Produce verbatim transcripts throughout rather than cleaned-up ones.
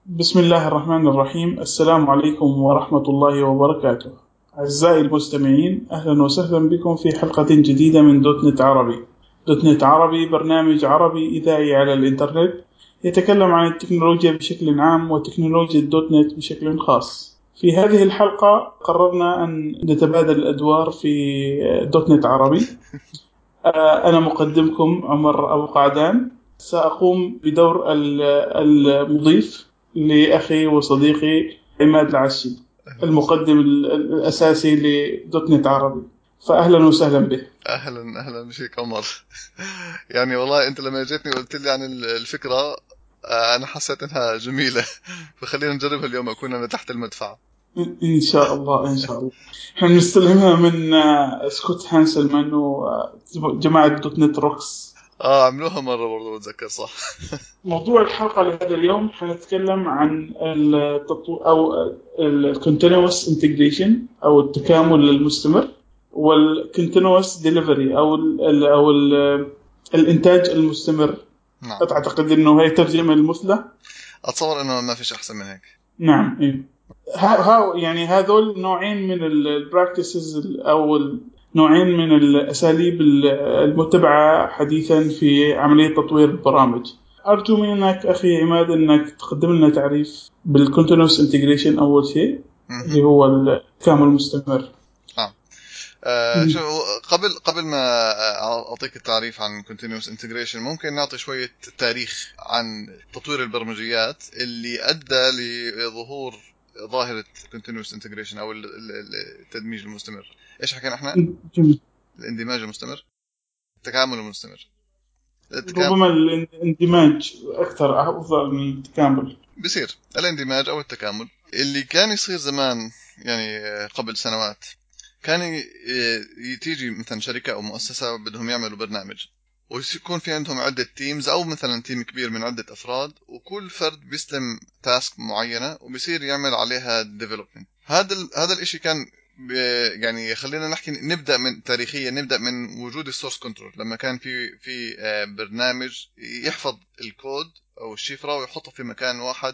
بسم الله الرحمن الرحيم. السلام عليكم ورحمة الله وبركاته. أعزائي المستمعين، أهلا وسهلا بكم في حلقة جديدة من دوت نت عربي. دوت نت عربي برنامج عربي إذاعي على الإنترنت يتكلم عن التكنولوجيا بشكل عام وتكنولوجيا الدوت نت بشكل خاص. في هذه الحلقة قررنا أن نتبادل الأدوار في دوت نت عربي. أنا مقدمكم عمر أبو قعدان، سأقوم بدور ال- المضيف لأخي وصديقي عماد العشي، أهلا وسهلا. المقدم ال- الأساسي لدوت نت عربي. فأهلا وسهلا به. أهلا أهلا بشيك عمر. يعني والله أنت لما جيتني وقلت لي عن ال- الفكرة، آه، أنا حسيت إنها جميلة. فخلينا نجربها اليوم، أكون أنا تحت المدفع. إن إن شاء الله، إن شاء الله. احنا بنستلهمها من آه، سكوت هانسلمان وجماعة دوت نت روكس. آه، عملوها مرة برضو بتذكر، صح. موضوع الحلقة لهذا اليوم حنتكلم عن التطو... أو ال continuous integration أو التكامل المستمر، وال continuous delivery أو ال ال أو ال الإنتاج المستمر. نعم. أعتقد إنه هي ترجمة المثلى. أتصور إنه ما فيش أحسن من هيك. نعم، إيه. ها ها- يعني هذول نوعين من البراكتسز أو ال- نوعين من الأساليب ال- المتبعة حديثا في عملية تطوير البرامج. أرجو منك أخي عماد أنك تقدم لنا تعريف بالكونتينوس انتجريشن أول شيء، مهم. اللي هو التكامل المستمر. نعم. آه مم. شو قبل قبل ما آه، أعطيك التعريف عن continuous integration، ممكن نعطي شوية تاريخ عن تطوير البرمجيات اللي أدى لظهور ظاهرة continuous integration أو ال- ال- التدميج المستمر. إيش حكينا إحنا؟ جميل. الاندماج المستمر، التكامل المستمر، التكامل. ربما الاندماج أكثر أفضل من التكامل. بصير الاندماج أو التكامل اللي كان يصير زمان، يعني آه، قبل سنوات. كان ي- ي- تيجي مثلا شركة أو مؤسسة بدهم يعملوا برنامج، ويكون في عندهم عدة تيمز أو مثلا تيم كبير من عدة أفراد، وكل فرد بيستلم تاسك معينة وبيصير يعمل عليها ديفلوبمنت. هذا ال- هذا الإشي كان ب- يعني خلينا نحكي، نبدأ من تاريخيا، نبدأ من وجود السورس كنترول، لما كان في في آه، برنامج يحفظ الكود أو الشفرة ويحطه في مكان واحد.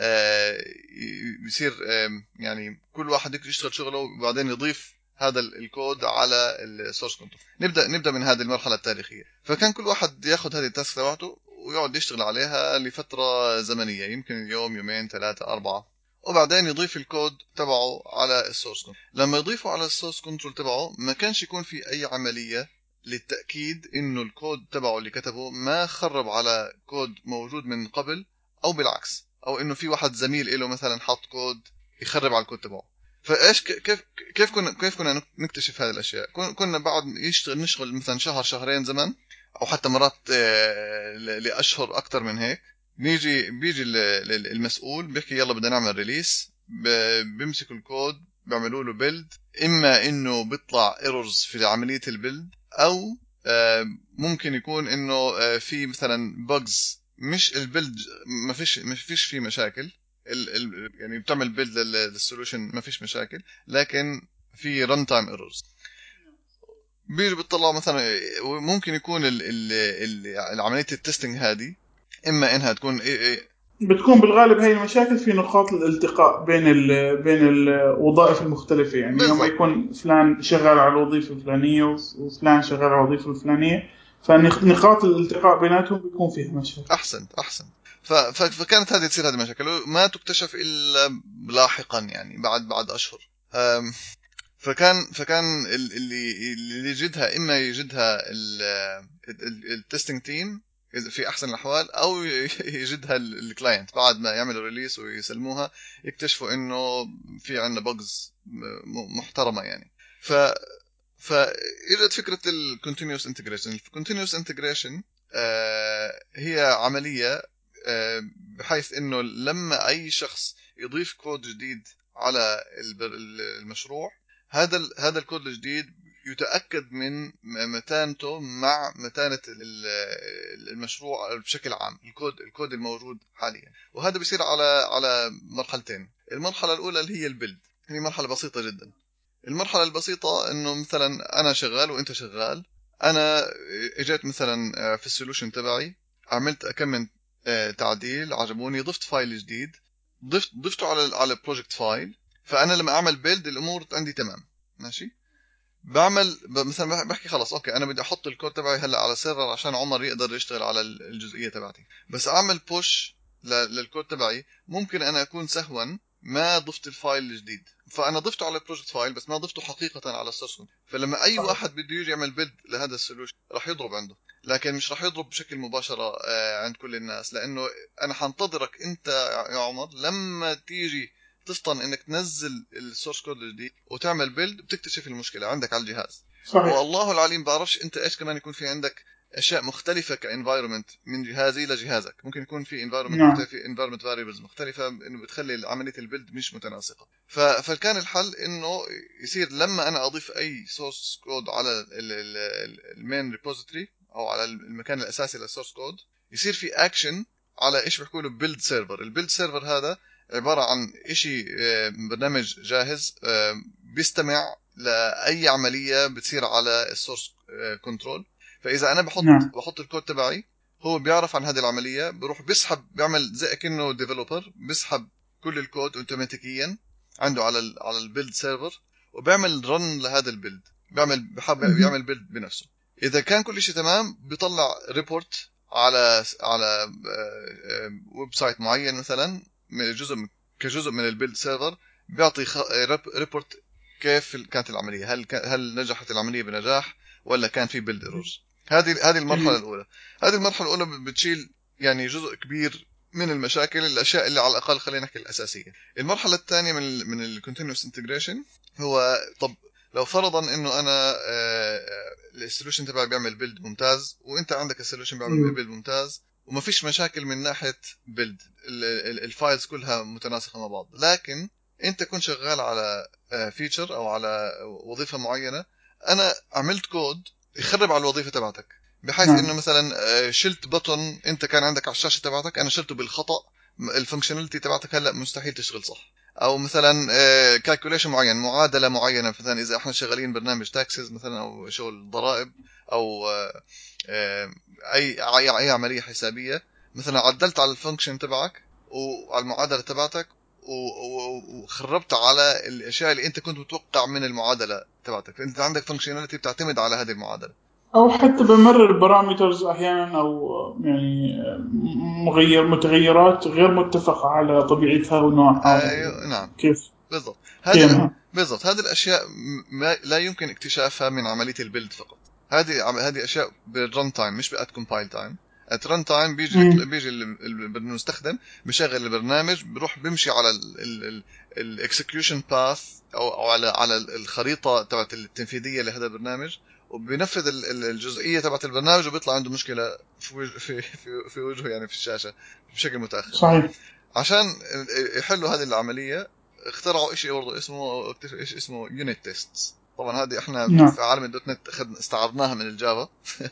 آه، يصير آه، يعني كل واحد يشتغل شغله وبعدين يضيف هذا الكود على السورس كنترول. نبدا نبدا من هذه المرحله التاريخيه. فكان كل واحد ياخذ هذه التاسك تبعته ويقعد يشتغل عليها لفتره زمنيه، يمكن يوم يومين ثلاثه اربعه، وبعدين يضيف الكود تبعه على السورس كنترول. لما يضيفه على السورس كنترول تبعه، ما كانش يكون في اي عمليه للتاكيد انه الكود تبعه اللي كتبه ما خرب على كود موجود من قبل، او بالعكس، او انه في واحد زميل له مثلا حط كود يخرب على الكود تبعه. فايش ك- كيف كيف كنا كيف كنا نكتشف هذه الاشياء؟ كن- كنا بعد يشتغل نشتغل مثلا شهر شهرين زمن، او حتى مرات آه، ل- لاشهر اكثر من هيك. نيجي بيجي ال- ال- المسؤول بيحكي يلا بدنا نعمل ريليس، بيمسك الكود بيعملوا له بيلد. اما انه بيطلع ايرورز في عمليه البيلد، او آه، ممكن يكون انه آه، في مثلا بجز، مش البيلد ما فيش ما فيش فيه مشاكل. ال ال يعني بتعمل بيلد للسولوشن ما فيش مشاكل، لكن في رن تايم ايرورز. بيجي بتطلع مثلا، ممكن يكون ال ال ال عمليه التستنج هذه، اما انها تكون إيه إيه. بتكون بالغالب هي المشاكل في نقاط الالتقاء بين ال بين الوظائف المختلفة. يعني يوم بالضبط. يكون فلان شغال على الوظيفة الفلانية وفلان شغال على الوظيفة الفلانية، فنقاط الالتقاء بيناتهم بيكون فيها مشاكل. احسنت احسن. ف- ف- فكانت هذه تصير هذه المشاكل، ما تكتشف الا لاحقا، يعني بعد بعد اشهر. أم، فكان فكان ال- اللي اللي يجدها، اما يجدها التستنج تيم في احسن الاحوال، او يجدها الكلاينت بعد ما يعملوا ريليس ويسلموها، يكتشفوا انه في عندنا بجز محترمه يعني. ف فاجت فكره الكونتينوس انتجريشن. الكونتينوس انتجريشن هي عمليه آه، بحيث انه لما اي شخص يضيف كود جديد على البر- المشروع، هذا ال- هذا الكود الجديد يتأكد من متانته مع متانة ال- المشروع بشكل عام، الكود الكود الموجود حاليا. وهذا بيصير على على مرحلتين. المرحلة الأولى اللي هي البيلد، هي مرحلة بسيطة جدا. المرحلة البسيطة إنه مثلا أنا شغال وأنت شغال. أنا إجيت مثلا في السولوشن تبعي، عملت كم من تعديل عجبوني، ضفت فايل جديد. ضفت ضفته على على بروجكت فايل. فانا لما اعمل بيلد الامور عندي تمام ماشي. بعمل مثلا بحكي خلاص اوكي انا بدي احط الكود تبعي هلا على سيرفر عشان عمر يقدر يشتغل على الجزئيه تبعتي، بس اعمل بوش للكود تبعي ممكن انا اكون سهوا ما ضفت الفايل الجديد، فانا ضفته على البروجكت فايل بس ما ضفته حقيقه على السورس كود. فلما اي صحيح. واحد بده يجي يعمل بيلد لهذا السولوشن راح يضرب عنده، لكن مش راح يضرب بشكل مباشره عند كل الناس، لانه انا حنتظرك انت يا عمر لما تيجي تفطن انك تنزل السورس كود الجديد وتعمل بيلد بتكتشف المشكله عندك على الجهاز. صحيح. والله العليم بعرفش انت ايش كمان يكون في عندك اشياء مختلفه كانفايرمنت من جهازي لجهازك، ممكن يكون في انفايرمنت نعم. مختلفه، انفايرمنت فاريبلز مختلفه انه بتخلي عمليه البيلد مش متناسقه. ف... فكان الحل انه يصير لما انا اضيف اي سورس كود على المين ريبوزيتوري او على المكان الاساسي للسورس كود يصير في اكشن على ايش بيحكوا له بيلد سيرفر. البيلد سيرفر هذا عباره عن شيء برنامج جاهز بيستمع لاي عمليه بتصير على السورس كنترول. فاذا انا بحط نعم. بحط الكود تبعي هو بيعرف عن هذه العمليه، بروح بيسحب بيعمل زي كأنه ديفلوبر بيسحب كل الكود اوتوماتيكيا عنده على ال على البيلد سيرفر وبيعمل رن لهذا البيلد، بيعمل بحب بيعمل بيلد بنفسه. اذا كان كل شيء تمام بيطلع ريبورت على على ويب سايت معين مثلا جزء كجزء من البيلد سيرفر، بيعطي ريبورت كيف كانت العمليه، هل هل نجحت العمليه بنجاح ولا كان في بيلد ايرورز. هذه هذه المرحله الاولى. هذه المرحله الاولى بتشيل يعني جزء كبير من المشاكل، الاشياء اللي على الاقل خلينا نحكي الاساسيه. المرحله الثانيه من ال من الكونتينوس انتجريشن هو طب لو فرضا انه انا السوليوشن تبعي بيعمل بيلد ممتاز وانت عندك السوليوشن بيعمل بيلد ممتاز وما فيش مشاكل من ناحيه بيلد، الفايلز كلها متناسقه مع بعض، لكن انت كنت شغال على فيتشر او على وظيفه معينه، انا عملت كود يخرب على الوظيفه تبعتك، بحيث نعم. انه مثلا شلت بطن انت كان عندك على الشاشه تبعتك انا شلته بالخطا، الفانكشناليتي تبعتك هلا مستحيل تشتغل صح. او مثلا كالكوليشن معين، معادله معينه مثلا اذا احنا شغالين برنامج تاكسز مثلا او شغل ضرائب او اي اي عمليه حسابيه، مثلا عدلت على الفانكشن تبعك وعلى المعادله تبعتك وخربت على الاشياء اللي انت كنت متوقع من المعادله تبعتك، فانت عندك فانكشناليتي بتعتمد على هذه المعادله. او حتى بمرر البارامترز احيانا، او يعني مغير متغيرات غير متفقه على طبيعتها ونوعها. ايوه نعم كيف بالضبط. هذه بالضبط هذه الاشياء ما لا يمكن اكتشافها من عمليه البيلد فقط. هذه هذه اشياء بالرن تايم مش بات كومبايل تايم. ات رن تايم بيجي بيجي المستخدم بشغل البرنامج بيروح بيمشي على الاكسكيوشن باث او او على على الخريطه تبعت التنفيذيه لهذا البرنامج، وبينفذ الجزئيه تبعت البرنامج وبيطلع عنده مشكله في في في, في وجهه يعني في الشاشه بشكل متاخر. صحيح. عشان يحلوا هذه العمليه اخترعوا شيء برضه اسمه ايش اسمه يونت تيست. طبعا هذه احنا نعم. في عالم الدوت نت اخذنا استعرضناها من الجافا.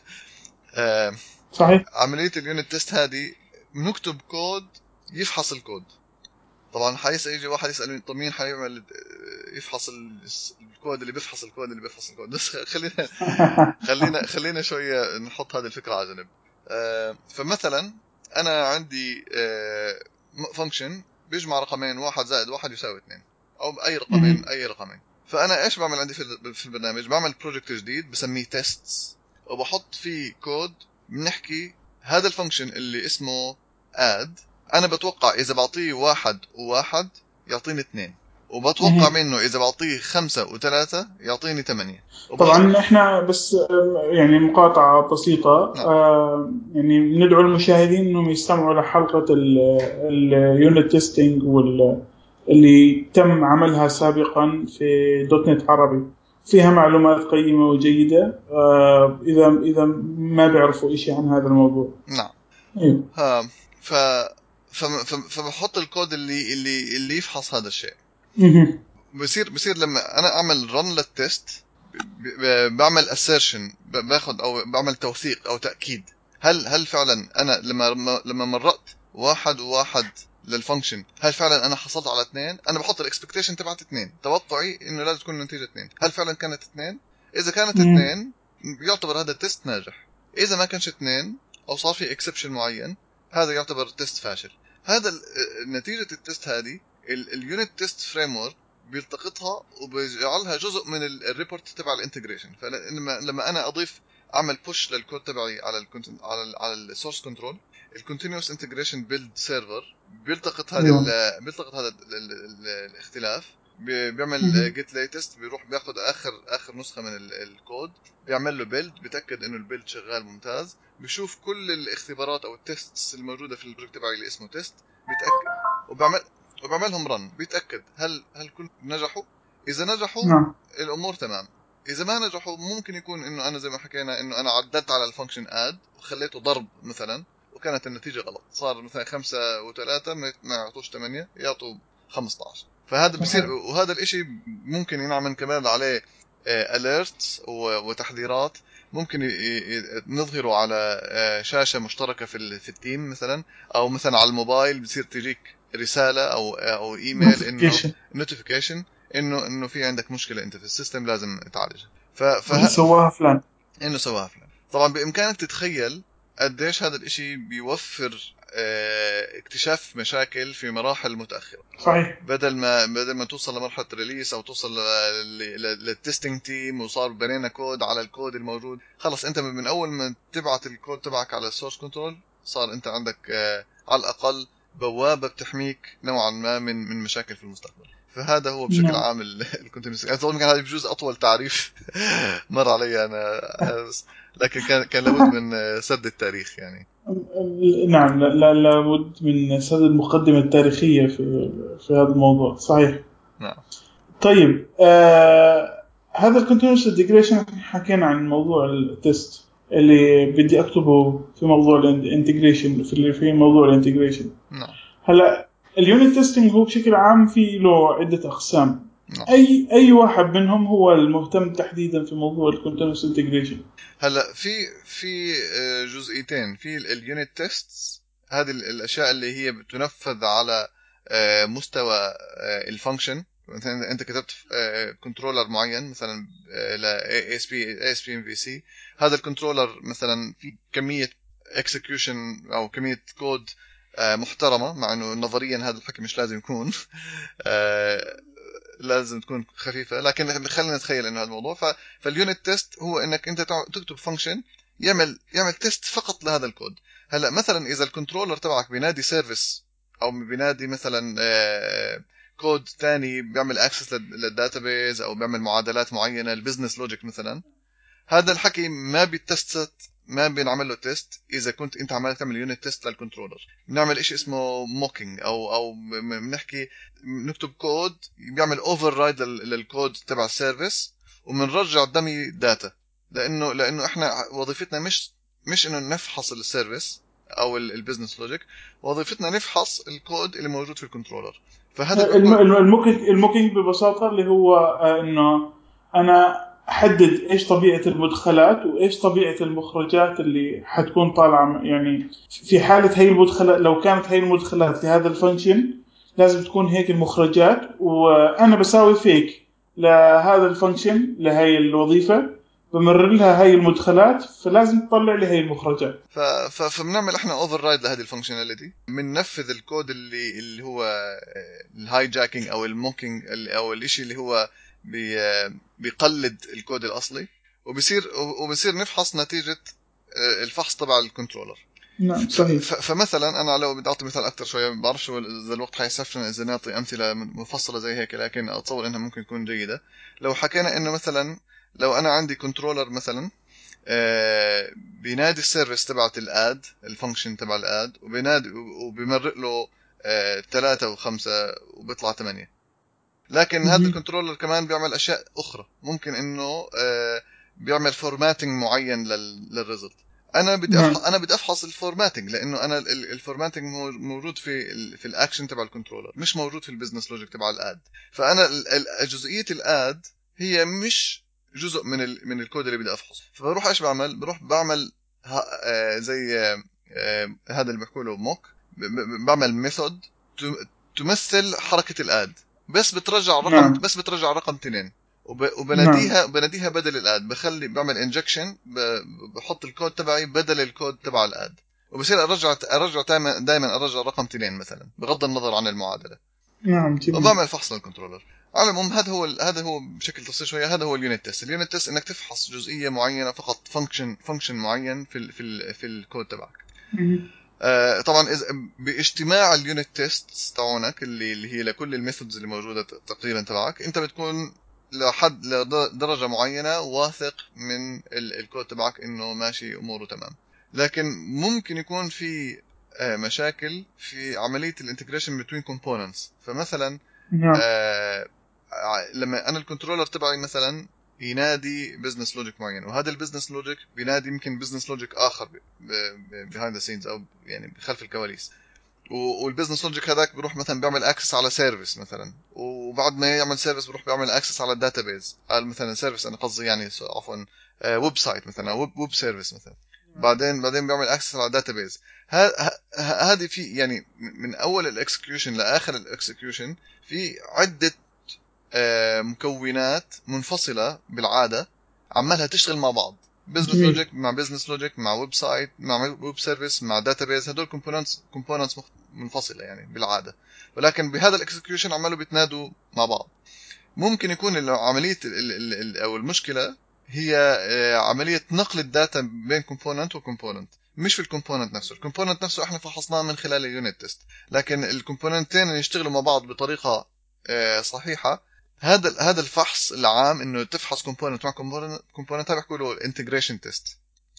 صحيح. عمليه اليونت تيست هذه بنكتب كود يفحص الكود. طبعا حيس يجي واحد يسال طب مين حيعمل يفحص الكود اللي بيفحص الكود اللي بيفحص الكود بس خلينا خلينا خلينا شويه نحط هذه الفكره على جنب. فمثلا انا عندي فانكشن بيجمع رقمين واحد زائد واحد يساوي اثنين او اي رقمين اي رقمين. فانا ايش بعمل عندي في البرنامج؟ بعمل بروجكت جديد بسميه تيستس وبحط فيه كود بنحكي هذا الفانكشن اللي اسمه اد انا بتوقع اذا بعطيه واحد وواحد يعطيني اثنين، وبتوقع منه اذا بعطيه خمسة وثلاثة يعطيني ثمانية. طبعا احنا بس يعني مقاطعة بسيطة. نعم. آه يعني ندعو المشاهدين انهم يستمعوا لحلقة اليونت تيستينج واللي تم عملها سابقا في دوت نت عربي، فيها معلومات قيمة وجيدة آه اذا اذا ما بيعرفوا شيء عن هذا الموضوع. نعم. ايوه. ها ف فبحط الكود اللي اللي اللي يفحص هذا الشيء. بصير بصير لما انا اعمل رن للتست بعمل assertion باخذ او بعمل توثيق او تاكيد هل هل فعلا انا لما لما مررت واحد وواحد للفانكشن هل فعلا انا حصلت على اثنين. انا بحط الاكسبكتيشن تبعت اثنين، توقعي انه لازم تكون النتيجه اثنين، هل فعلا كانت اثنين؟ اذا كانت اثنين يعتبر هذا التست ناجح، اذا ما كانش اثنين او صار في اكسبشن معين هذا يعتبر تست فاشل. هذا نتيجة التست هذه اليونت تيست فريم ورك بيلتقطها وبيجعلها جزء من الريبورت تبع الانتجريشن. فلما لما انا اضيف اعمل بوش للكود تبعي على الكونتنت على ال على السورس كنترول، الكونتينوس انتجريشن بيلد سيرفر بيلتقط هذا أيوة. بيلتقط هذا ال ال ال الاختلاف، بيعمل جيت ليتست، بيروح بياخذ اخر اخر نسخه من الكود، بيعمل له بيلد، بيتاكد انه البيلد شغال ممتاز، بيشوف كل الاختبارات او التيستس الموجوده في البروجكت تبعي اللي اسمه تيست، بيتاكد وبعمل وبعملهم رن، بيتاكد هل هل كل نجحوا. اذا نجحوا نعم. الامور تمام. اذا ما نجحوا ممكن يكون انه انا زي ما حكينا انه انا عدلت على الفانكشن اد وخليته ضرب مثلا وكانت النتيجه غلط، صار مثلا خمسة وثلاثة ما يعطوش ثمانية، يعطوا خمسة عشر. فهذا بصير، صحيح. وهذا الاشي ممكن ينعمل كمان عليه اليرتس وتحذيرات، ممكن نظهره على شاشه مشتركه في في التيم مثلا، او مثلا على الموبايل بتصير تجيك رساله او او ايميل انه نوتيفيكيشن نوتيفيكيشن انه انه في عندك مشكله انت في السيستم لازم تعالجها. ف ف سواها فلان. انه سواها فلان. طبعا بامكانك تتخيل قديش هذا الاشي بيوفر اه اكتشاف مشاكل في مراحل متاخره. صحيح. بدل ما بدل ما توصل لمرحله ريليس او توصل للتستنج تيم وصار بنينا كود على الكود الموجود، خلص انت من اول ما تبعت الكود تبعك على السورس كنترول صار انت عندك اه على الاقل بوابه بتحميك نوعا ما من من مشاكل في المستقبل. فهذا هو بشكل نعم. عام الكونتينوس. اظن كان هذا بجوز اطول تعريف مر علي انا، لكن كان كان لابد من سرد التاريخ يعني. نعم. لا لا لابد من سرد المقدمة التاريخية في في هذا الموضوع. صحيح. نعم. طيب آه هذا الكونتينوس انتجريشن حكينا عن موضوع التست اللي بدي اكتبه في موضوع الانتجريشن، في اللي في موضوع الانتجريشن. نعم. هلا اليونت تيستينج هو بشكل عام في له عدة اقسام. نعم. اي اي واحد منهم هو المهتم تحديدا في موضوع الكونتينوس انتجريشن؟ هلا في في جزئيتين في اليونت تيستس، هذه الاشياء اللي هي بتنفذ على مستوى الفانكشن. مثلا انت كتبت كنترولر معين مثلا ل إيه إس بي إيه إس بي إم في سي، هذا الكنترولر مثلا في كميه اكسكيوشن او كميه كود محترمه، مع انه نظريا هذا الحكي مش لازم يكون لازم تكون خفيفه، لكن خلينا نتخيل انه هذا الموضوع. فاليونت تيست هو انك انت تكتب فانكشن يعمل يعمل تيست فقط لهذا الكود. هلا مثلا اذا الكنترولر تبعك بينادي سيرفيس او بينادي مثلا كود ثاني بيعمل اكسس للداتابيز او بيعمل معادلات معينه، البزنس لوجيك مثلا، هذا الحكي ما بيتست، ما بنعمل له تيست اذا كنت انت عمال تعمل يونت تيست للكنترولر. بنعمل شيء اسمه موكينج او او بنحكي نكتب كود بيعمل اوفر رايد للكود تبع السيرفيس وبنرجع دمي داتا، لانه لانه احنا وظيفتنا مش مش انه نفحص السيرفيس او البزنس لوجيك، وظيفتنا نفحص الكود اللي موجود في الكنترولر. فهذا بيكون الموكينج الموكينج ببساطة اللي هو انه انا احدد ايش طبيعه المدخلات وايش طبيعه المخرجات اللي حتكون طالعه. يعني في حاله هي المدخلات، لو كانت هي المدخلات لهذا الفانكشن لازم تكون هيك المخرجات، وانا بساوي فيك لهذا الفانكشن لهي الوظيفه بمرر لها هاي المدخلات، فلازم تطلع لي هاي المخرجات. ف... ف... فبنعمل احنا اوفر رايد لهذه الفانكشناليتي، بننفذ الكود اللي اللي هو الهاي جاكينج او الموكينج او الشيء اللي هو بي... بيقلد الكود الاصلي، وبصير وبصير نفحص نتيجه الفحص تبع الكنترولر. نعم ف... صحيح. ف... فمثلا انا لو بدي اعطي مثال اكثر شويه، ما بعرفش اذا الوقت حيسعفنا اذا نعطي امثله مفصله زي هيك، لكن اتصور انها ممكن تكون جيده. لو حكينا انه مثلا لو انا عندي كنترولر مثلا آه بينادي السيرفيس تبعت الاد الفانكشن تبع الاد، وبينادي وبيمرق له آه ثلاثة وخمسة وبيطلع ثمانية، لكن هذا الكنترولر كمان بيعمل اشياء اخرى، ممكن انه آه بيعمل فورماتنج معين للريزلت. انا بدي أفحص انا بدي افحص الفورماتنج، لانه انا الفورماتنج موجود في ال في الاكشن تبع الكنترولر، مش موجود في البزنس لوجيك تبع الاد. فانا جزئيه الاد هي مش جزء من ال من الكود اللي بدي افحصه. فبروح ايش بعمل؟ بروح بعمل آه زي آه آه هذا اللي بحكوا له موك، بعمل ميثود تمثل حركه الاد، بس بترجع رقم نعم. بس بترجع رقم اثنين، نعم. وبناديها بناديها بدل الاد، بخلي بعمل انجكشن، بحط الكود تبعي بدل الكود تبع الاد، وبصير ارجع ارجع دائما دائما ارجع رقم اثنين مثلا بغض النظر عن المعادله. نعم جميل. وبعمل فحص للكنترولر. على العموم هذا هو هذا هو بشكل تفصيلي شويه هذا هو اليونت تيست. اليونت تيست انك تفحص جزئيه معينه فقط، فانكشن فانكشن معين في ال في ال في الكود تبعك. آه طبعا اذا باجتماع اليونت تيست تاعونك اللي اللي هي لكل الميثودز اللي موجوده تقريبا تبعك، انت بتكون لحد لدرجه معينه واثق من الكود تبعك انه ماشي اموره تمام. لكن ممكن يكون في مشاكل في عمليه الانتجريشن بين كومبوننتس. فمثلا آه لما انا الكنترولر تبعي مثلا ينادي بزنس لوجيك معين، وهذا البزنس لوجيك بينادي يمكن بزنس لوجيك اخر بيهايند ذا سينز او يعني خلف الكواليس، والبزنس لوجيك هذاك بيروح مثلا بيعمل اكسس على سيرفيس مثلا، وبعد ما يعمل سيرفيس بيروح بيعمل اكسس على الداتابيز. قال مثلا سيرفيس انا قصدي يعني عفوا ويب سايت مثلا، ويب ويب سيرفيس مثلا، بعدين بعدين بيعمل اكسس على الداتابيز. هذه في يعني من اول الاكسكيوشن لاخر الاكسكيوشن في عده مكونات منفصله بالعاده عمالها تشتغل مع بعض، بزنس لوجيك مع بزنس لوجيك مع ويب سايت مع ويب سيرفيس مع داتابيز. هدول كومبوننتس كومبوننتس منفصله يعني بالعاده، ولكن بهذا الاكسكيوشن عمالوا بيتنادوا مع بعض. ممكن يكون عمليه او المشكله هي عمليه نقل الداتا بين كومبوننت وكومبوننت، مش في الكومبوننت نفسه. الكومبوننت نفسه احنا فحصناه من خلال اليونت تيست، لكن الكومبوننتين يشتغلوا مع بعض بطريقه صحيحه. هذا هذا الفحص العام انه تفحص كومبوننت مع كومبوننت كومبوننت بيحكوا له الانتجريشن تيست.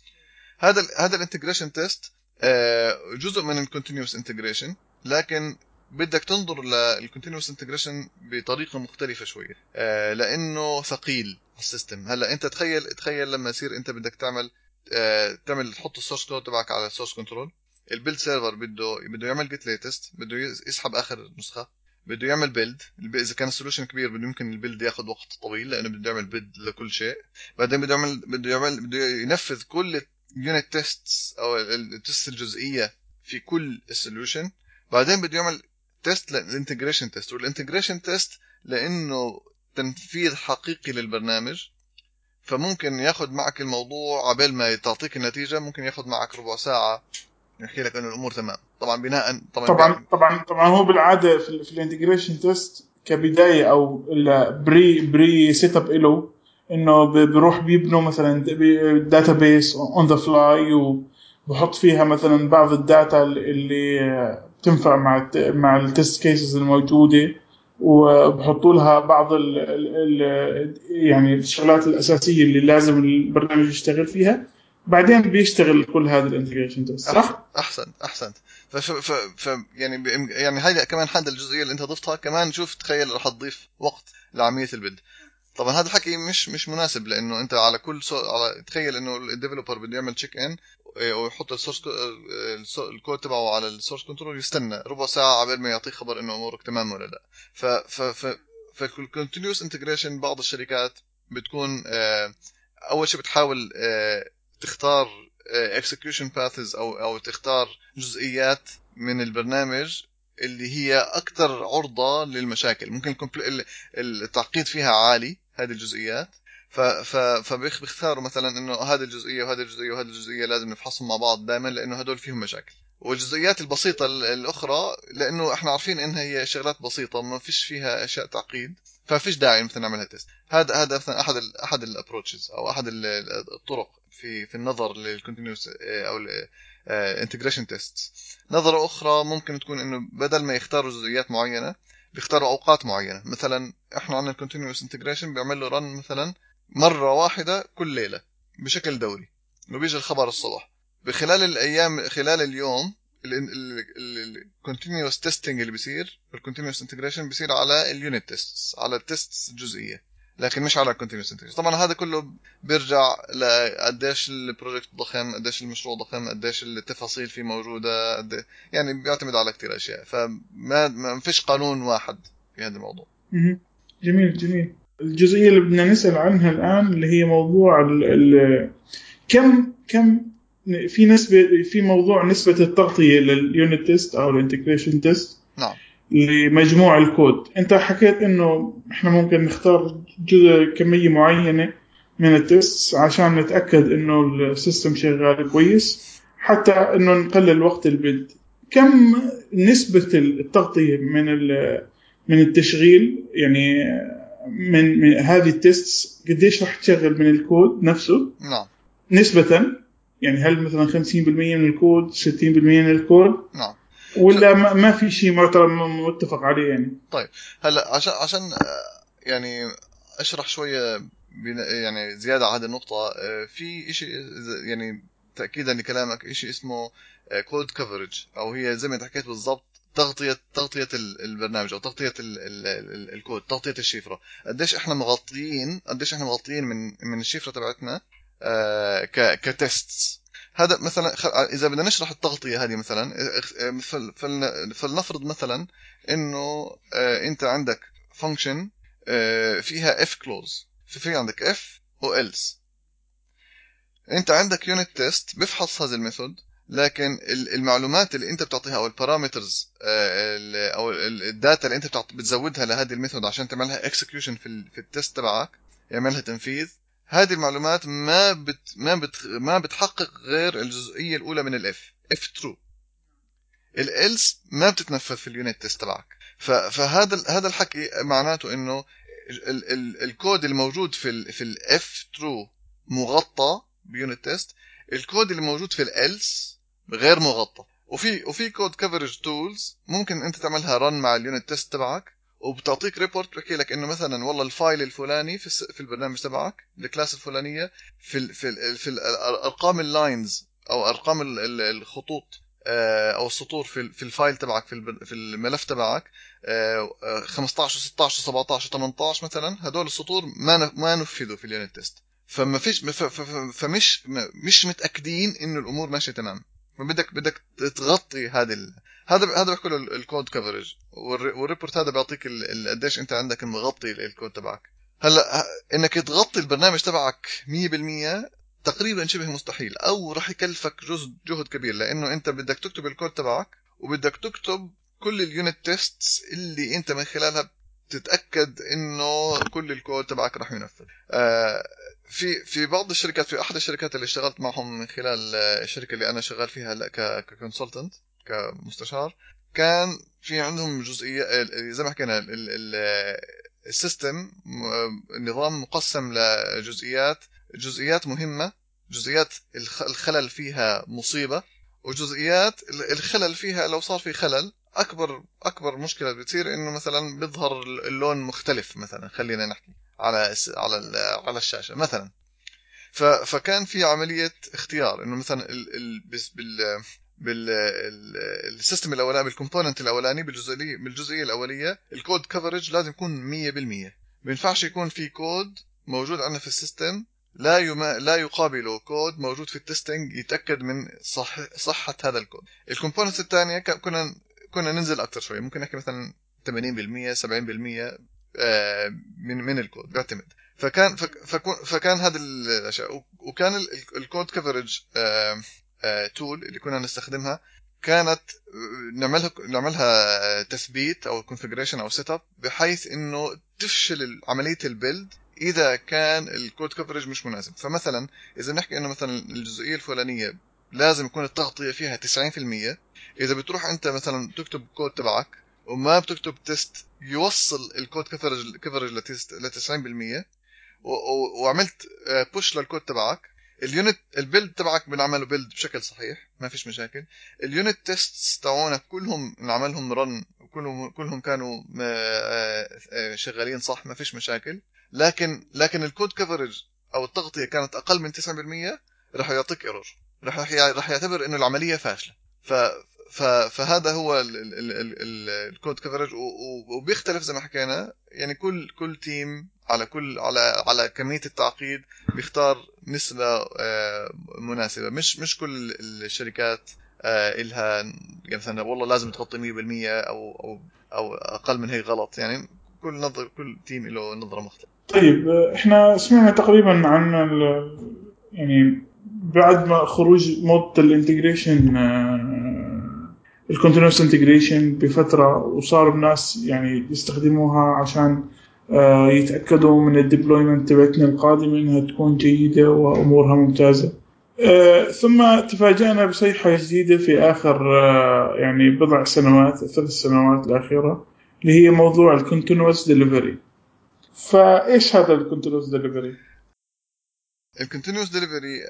هذا هذا الانتجريشن تيست جزء من الكونتينيوس انتجريشن، لكن بدك تنظر للكونتينيوس انتجريشن بطريقه مختلفه شويه لانه ثقيل السيستم. هلا انت تخيل تخيل لما يصير انت بدك تعمل تعمل تحط السورس كود تبعك على السورس كنترول، البيلد سيرفر بده بده يعمل جيت ليتست، بده يسحب اخر نسخه، بده يعمل بيلد. اذا كان السولوشن كبير بده يمكن البيلد ياخذ وقت طويل لانه بده يعمل بيلد لكل شيء. بعدين بده يعمل بده يعمل بده ينفذ كل يونت تيست او التست الجزئيه في كل السولوشن. بعدين بده يعمل تيست للانتجريشن تيست، والانتجريشن تيست لانه تنفيذ حقيقي للبرنامج، فممكن ياخذ معك الموضوع عبال ما تعطيك النتيجه ممكن ياخذ معك ربع ساعه يحكي لك انه الامور تمام. طبعا بناء طبعا طبعا طبعا طبعا هو بالعاده في, في الانتجريشن تيست كبدايه او بري بري سيت اب له انه بيروح بيبنوا مثلا داتابيس اون ذا فلاي وبحط فيها مثلا بعض الداتا اللي بتنفع مع مع التست كيسز الموجوده، وبحطوا لها بعض ال ال يعني الشغلات الاساسيه اللي لازم البرنامج يشتغل فيها. بعدين بيشتغل كل هذا الانتجريشن تيست. صح؟ احسن احسنت. ف ف ف يعني يعني هاي كمان حد الجزئيه اللي انت ضفتها كمان. شوف تخيل رح تضيف وقت لعمليه البيلد. طبعا هذا الحكي مش مش مناسب لانه انت على كل سو... على تخيل انه الديفلوبر بده يعمل تشيك ان ويحط السورس الكود تبعه على السورس كنترول، يستنى ربع ساعه قبل ما يعطيك خبر انه امورك تمام ولا لا. ف ف ف فالكونتينيوس انتجريشن بعض الشركات بتكون اول شيء بتحاول تختار execution paths او او تختار جزئيات من البرنامج اللي هي اكثر عرضه للمشاكل، ممكن التعقيد فيها عالي هذه الجزئيات. ف فبيختاروا مثلا انه هذه الجزئيه وهذه الجزئيه وهذه الجزئيه لازم نفحصهم مع بعض دائما لانه هدول فيهم مشاكل. والجزئيات البسيطه الاخرى لانه احنا عارفين انها هي شغلات بسيطه ما فيش فيها اشياء تعقيد، ففيش داعي مثلا نعملها تيست. هذا هذا مثلا احد ال احد الابروتشز او احد الطرق في في النظر للكونتينيوس او الانتجريشن تيست. نظره اخرى ممكن تكون انه بدل ما يختاروا جزئيات معينه بيختاروا اوقات معينه. مثلا احنا عندنا الكونتينيوس انتجريشن بيعمل له رن مثلا مره واحده كل ليله بشكل دوري، وبيجي الخبر الصبح. بخلال الايام خلال اليوم الكونتينيوس تيستينج اللي بيصير الكونتينيوس انتجريشن بيصير على اليونت تيستس، على التيستس الجزئيه، لكن مش على الكونتينيوس انتجريشن. طبعا هذا كله بيرجع لقديش البروجكت ضخم، قديش المشروع ضخم، قديش التفاصيل فيه موجوده، قد يعني بيعتمد على كثير اشياء. فما ما فيش قانون واحد في هذا الموضوع. جميل جميل. الجزئيه اللي بدنا نسال عنها الان اللي هي موضوع ال ال كم كم في نسبه في موضوع نسبه التغطيه لليونت تيست او الانتجريشن تيست. نعم. لمجموع الكود. انت حكيت انه احنا ممكن نختار جزء كميه معينه من التيست عشان نتاكد انه السيستم شغال كويس. حتى إنه نقلل وقت البيلد. كم نسبة التغطية من من التشغيل يعني من, من هذه التيستس قديش راح تشغل من الكود نفسه؟ نعم. نسبة يعني هل مثلا خمسين بالمية من الكود ستين بالمية من الكود؟ نعم. ولا ما, ما في شيء معترف متفق عليه يعني؟ طيب هلا عشان عشان يعني اشرح شويه يعني زياده على هذه النقطه، في شيء يعني تاكيدا لكلامك، شيء اسمه كود كفرج، او هي زي ما انت حكيت بالضبط تغطيه تغطيه البرنامج او تغطيه ال ال ال الكود، تغطيه الشفره. قديش احنا مغطيين قديش احنا مغطيين من من الشفره تبعتنا ك كتيستس. هذا مثلا اذا بدنا نشرح التغطيه هذه مثلا، فلنفرض مثلا انه انت عندك فانكشن فيها اف كلوز، ففي عندك اف و else. انت عندك يونت تيست بفحص هذا الميثود، لكن المعلومات اللي انت بتعطيها او البارامترز او الداتا اللي انت بتزودها لهذه الميثود عشان تعملها اكسكيوشن في في التيست تبعك، يعملها تنفيذ، هذه المعلومات ما بت ما بت ما بتحقق غير الجزئيه الاولى من الاف، اف ترو. الالس ما بتتنفذ في اليونت تيست تبعك. فهذا هذا الحكي معناته انه ال ال الكود الموجود في ال في الاف ترو مغطى بيونت تيست، الكود اللي موجود في الالس غير مغطى. وفي وفي كود كفرج تولز ممكن انت تعملها رن مع اليونت تيست تبعك، وبتعطيك ريبورت بحكي لك انه مثلا والله الفايل الفلاني في في البرنامج تبعك، الكلاس الفلانيه في ال في ال في الارقام اللاينز او ارقام الخطوط او السطور في في الفايل تبعك في في الملف تبعك خمسطعش وستطعش وسبعطعش وثمانطعش مثلا، هدول السطور ما ما نفذوا في اليونت تيست. فما فيش فمش مش متاكدين انه الامور ماشيه تمام، فبدك بدك تغطي هذا ال... هذا هذا بحكوا له الكود كفرج، والريبورت هذا بيعطيك قديش انت عندك مغطي الكود تبعك. هلا انك تغطي البرنامج تبعك مية بالمية تقريبا شبه مستحيل، او راح يكلفك جزء جهد كبير، لانه انت بدك تكتب الكود تبعك وبدك تكتب كل اليونت تيستس اللي انت من خلالها تتاكد انه كل الكود تبعك راح ينفذ. آه في في بعض الشركات، في احد الشركات اللي اشتغلت معهم من خلال الشركه اللي انا شغال فيها ككونسلتنت كمستشار، كان في عندهم جزئيه زي ما حكينا السيستم نظام مقسم لجزئيات، جزئيات مهمه، جزئيات الخلل فيها مصيبه، وجزئيات الخلل فيها لو صار في خلل اكبر اكبر مشكله بتصير انه مثلا بيظهر اللون مختلف مثلا، خلينا نحكي على على على الشاشه مثلا. فكان في عمليه اختيار انه مثلا ال ال بال بالسيستم الاولاني بالكومبوننت الاولاني بالجزئيه بالجزئيه الاوليه الكود كفرج لازم يكون مية بالمية. ما ينفعش يكون في كود موجود عندنا في السيستم لا يما لا يقابله كود موجود في التستنج يتاكد من صح صحه هذا الكود. الكومبوننتس الثانيه كنا كنا ننزل اكثر شويه، ممكن نحكي مثلا ثمانين بالمية سبعين بالمية من من الكود بيعتمد. فكان فكان هذا الاشياء، وكان الكود كفرج تول اللي كنا نستخدمها كانت نعملها نعملها تثبيت او كونفيجريشن او سيت اب بحيث انه تفشل عمليه البيلد اذا كان الكود كفرج مش مناسب. فمثلا اذا نحكي انه مثلا الجزئيه الفلانيه لازم يكون التغطيه فيها تسعين بالمية، اذا بتروح انت مثلا تكتب كود تبعك وما بتكتب تيست يوصل الكود كفرج كفرج ل تسعين بالمية، وعملت بوش للكود تبعك، اليونت البيلد تبعك بنعمله بيلد بشكل صحيح ما فيش مشاكل، اليونت تيستس تاعونك كلهم نعملهم رن كلهم كلهم كانوا شغالين صح ما فيش مشاكل، لكن لكن الكود كفرج او التغطيه كانت اقل من تسعين بالمية راح يعطيك ايرور، راح راح يعتبر انه العمليه فاشله. ف فهذا هو الكود كفرج، وبيختلف زي ما حكينا يعني كل كل تيم على كل على على كميه التعقيد بيختار نسبه مناسبه. مش مش كل الشركات إلها يعني مثلا والله لازم تغطي مية بالمية او او او اقل من هيك غلط، يعني كل نظر كل تيم له نظره مختلفه. طيب احنا سمعنا تقريبا عن يعني بعد ما خروج مود الانتجريشن الكونتينوس انتجريشن بفتره، وصار الناس يعني يستخدموها عشان يتاكدوا من الديبلويمنت تبعتنا القادمه انها تكون جيده وامورها ممتازه. آه، ثم تفاجأنا بصيحة جديدة في آخر آه، يعني بضع سنوات، الثلاث سنوات الأخيرة، اللي هي موضوع الكونتينوس ديليفري. فإيش هذا الكونتينوس ديليفري؟ الكونتينوس ديليفري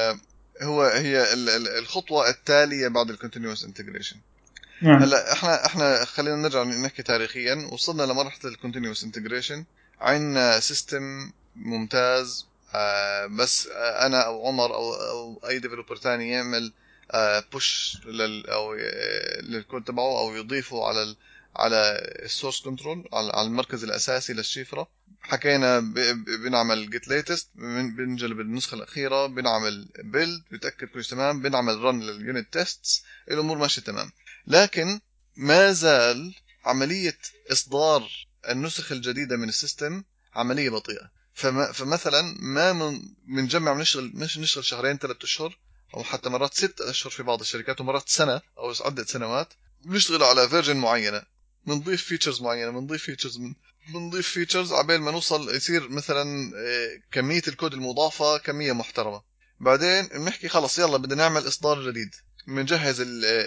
هو هي ال- ال- الخطوه التاليه بعد الكونتينوس انتجريشن. نعم. هلا احنا احنا خلينا نرجع نحكي تاريخيا. وصلنا لمرحله الكونتينوس انتجريشن، عندنا سيستم ممتاز. آه بس آه انا او عمر او او اي ديفلوبر تاني يعمل آه بوش لل او آه للكود تبعه، او يضيفه على ال على السورس كنترول، على على المركز الاساسي للشفره. حكينا ب- ب- بنعمل جيت ليتست، بنجلب النسخه الاخيره، بنعمل بيلد، بنتاكد كل شيء تمام، بنعمل رن لليونت تيستس، الامور ماشيه تمام. لكن ما زال عملية إصدار النسخ الجديدة من السيستم عملية بطيئة. فما فمثلا ما من بنجمع بنشتغل مش نشتغل شهرين ثلاثة أشهر، أو حتى مرات ست أشهر في بعض الشركات، ومرات سنة أو عدة سنوات، بنشتغل على فيرجن معينة، بنضيف فيتشرز معينة، بنضيف فيتشرز من بنضيف فيتشرز عبال ما نوصل يصير مثلا آه، كمية الكود المضافة كمية محترمة. بعدين بنحكي خلص يلا بدنا نعمل إصدار جديد، بنجهز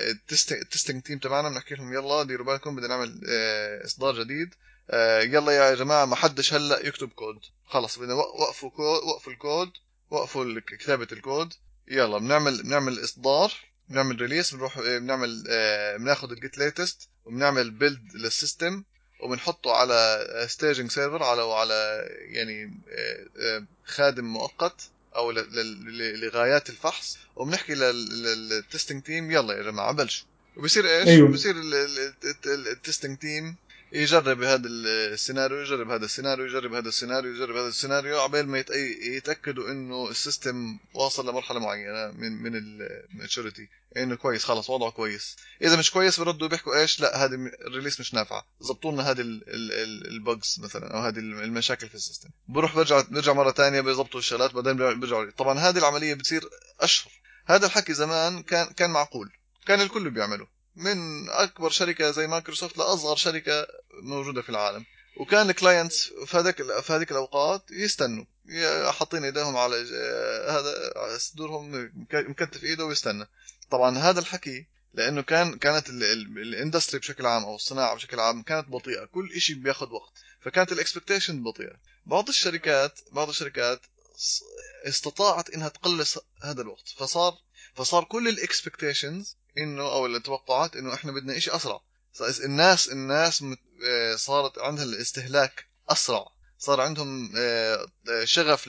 التستنج تيم تبعنا، بنحكي لهم يلا ديروا بالكم بدنا نعمل آه، اصدار جديد. آه، يلا يا جماعه ما حدش هلا يكتب كود، خلص بدنا وقفوا كود، وقفوا الكود، وقفوا كتابه الكود. يلا بنعمل بنعمل اصدار، بنعمل ريليس، بنروح آه، بنعمل آه، بناخذ الجيت ليتست وبنعمل بيلد للسيستم، وبنحطه على ستيجنج سيرفر، على على يعني آه، آه، خادم مؤقت او ل- ل- ل- لغايات الفحص. وبنحكي للتستنج تيم يلا يا جماعه بلشوا. وبصير ايش؟ أيوه. بصير التستنج تيم يجرب هذا السيناريو، يجرب هذا السيناريو، يجرب هذا السيناريو، يجرب هذا السيناريو، عبال ما يتأي- يتاكدوا انه السيستم واصل لمرحله معينه من من الماتشوريتي، انه كويس، خلص وضعه كويس. اذا مش كويس بردوا بيحكوا ايش، لا هذه الريليس مش نافعه، ظبطوا لنا هذه البجز مثلا، او هذه المشاكل في السيستم. بروح برجع برجع مره ثانيه بيظبطوا الشغلات، بعدين بيرجعوا. طبعا هذه العمليه بتصير اشهر. هذا الحكي زمان كان كان معقول، كان الكل بيعمله، من اكبر شركه زي مايكروسوفت لاصغر شركه موجوده في العالم. وكان الكلاينتس في هذاك في هذيك الاوقات يستنوا، حاطين ايديهم على آه، هذا على صدورهم، مكتف ايده ويستنى. طبعا هذا الحكي لانه كان كانت الاندستري بشكل عام او الصناعه بشكل عام كانت بطيئه، كل شيء بياخذ وقت، فكانت الاكسبكتيشن بطيئه. بعض الشركات بعض الشركات استطاعت انها تقلص هذا الوقت، فصار فصار كل الاكسبكتيشنز انه او التوقعات انه احنا بدنا شيء اسرع. الناس الناس صارت عندها الاستهلاك اسرع، صار عندهم شغف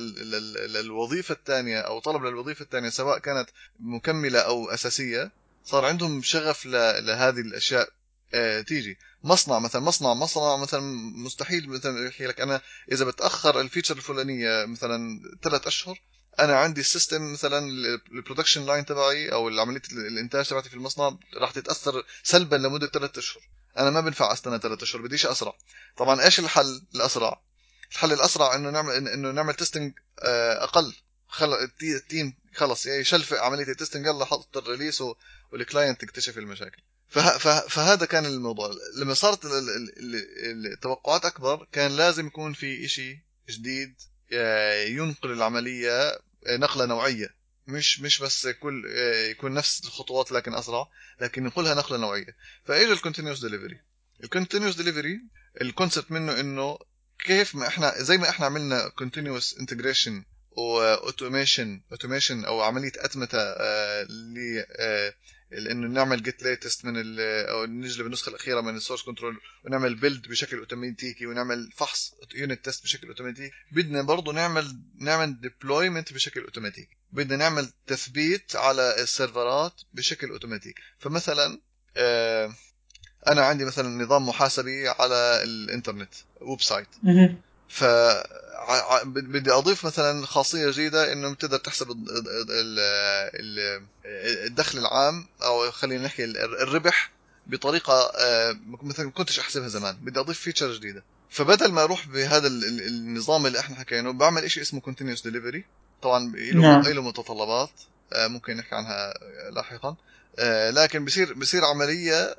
للوظيفة الثانية أو طلب للوظيفة الثانية، سواء كانت مكملة أو أساسية. صار عندهم شغف لهذه الأشياء تيجي. مصنع مثلا مصنع مصنع مثلا مستحيل مثلا يحكي لك أنا إذا بتأخر الفيتشر الفلانية مثلا ثلاث أشهر، أنا عندي السيستم مثلا البرودكشن لاين تبعي أو عملية الإنتاج تبعتي في المصنع راح تتأثر سلبا لمدة ثلاث أشهر. أنا ما بنفع أستنى ثلاث أشهر، بديش أسرع. طبعا إيش الحل الأسرع؟ الحل الاسرع انه نعمل انه نعمل تيستنج اقل. خل التيم خلص يشلف عمليه التيستنج، يلا حط الريليس والكلاينت يكتشف المشاكل. فه... فه... فهذا كان الموضوع. لما صارت التوقعات اكبر كان لازم يكون في شيء جديد ينقل العمليه نقله نوعيه، مش مش بس كل يكون نفس الخطوات لكن اسرع، لكن ينقلها نقله نوعيه. فاجى الكونتينوس ديليفري. الكونتينوس ديليفري الكونسبت منه انه كيف ما احنا زي ما احنا عملنا continuous integration واوتوميشن اوتوميشن او عمليه اتمته آه ل آه لانه نعمل جيت ليتست من ال او نجلب النسخه الاخيره من السورس كنترول، ونعمل بيلد بشكل اوتوماتيكي، ونعمل فحص يونت تيست بشكل اوتوماتيكي. بدنا برضه نعمل نعمل ديبلويمنت بشكل اوتوماتيكي، بدنا نعمل تثبيت على السيرفرات بشكل اوتوماتيكي. فمثلا آه انا عندي مثلا نظام محاسبي على الانترنت، ويب سايت، ف بدي اضيف مثلا خاصيه جديده انه بتقدر تحسب الدخل العام، او خلينا نحكي الربح بطريقه مثلا ما كنتش احسبها زمان. بدي اضيف فيتشر جديده، فبدل ما اروح بهذا النظام اللي احنا حكيناه بعمل شيء اسمه continuous delivery. طبعا له له متطلبات ممكن نحكي عنها لاحقا، لكن بصير بصير عمليه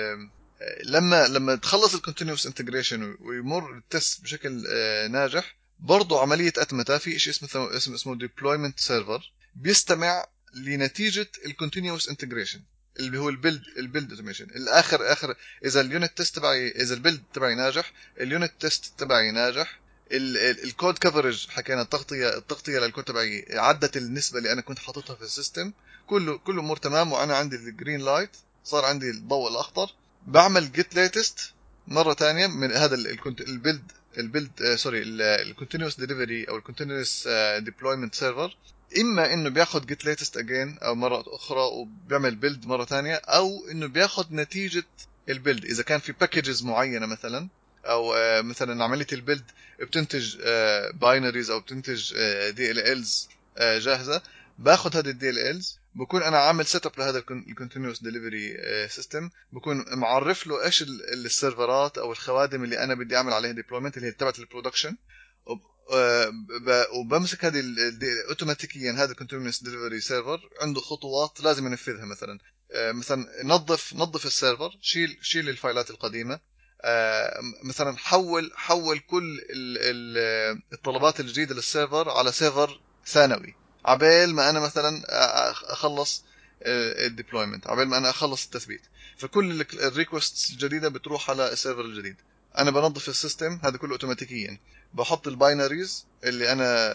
لما لما تخلص الكونتينوس انتجريشن ويمر التست بشكل ناجح، برضو عمليه اتمته في شيء اسمه اسمه اسمه ديبلويمنت سيرفر، بيستمع لنتيجه الكونتينوس انتجريشن اللي هو البيلد البيلد اوتوميشن الاخر اخر. اذا اليونت تيست تبعي اذا البيلد تبعي ناجح، اليونت تيست تبعي ناجح، الكود كفرج حكينا التغطيه التغطيه للكود تبعي عدت النسبه اللي انا كنت حاططها في السيستم، كله كله امور تمام، وانا عندي الجرين لايت، صار عندي الضوء الاخضر، بعمل جيت ليتست مره ثانيه من هذا البيلد البيلد سوري الكونتينوس ديليفري او الكونتينوس ديبلويمنت سيرفر. اما انه بياخذ جيت ليتست اجين او مره اخرى وبيعمل بيلد مره ثانيه، او انه بياخذ نتيجه البيلد اذا كان في باكجز معينه مثلا، او مثلا عمليه البيلد بتنتج باينريز او بتنتج دي ال الز جاهزه، باخذ هذه الدي ال الز، بكون انا عامل سيت اب لهذا الكونتينوس ديليفري سيستم، بكون معرف له ايش السيرفرات او الخوادم اللي انا بدي اعمل عليها ديبلويمنت اللي هي تبعت البرودكشن، وبمسك هذه اوتوماتيكيا. هذا الكونتينوس ديليفري سيرفر عنده خطوات لازم ينفذها، مثلا مثلا نظف نظف السيرفر، شيل شيل الفايلات القديمه، مثلا حول حول كل الطلبات الجديده للسيرفر على سيرفر ثانوي، عبال ما انا مثلا اخلص الديبلويمنت، عبال ما انا اخلص التثبيت، فكل الريكوستس الجديده بتروح على السيرفر الجديد. انا بنظف السيستم هذا كله اوتوماتيكيا، بحط الباينريز اللي انا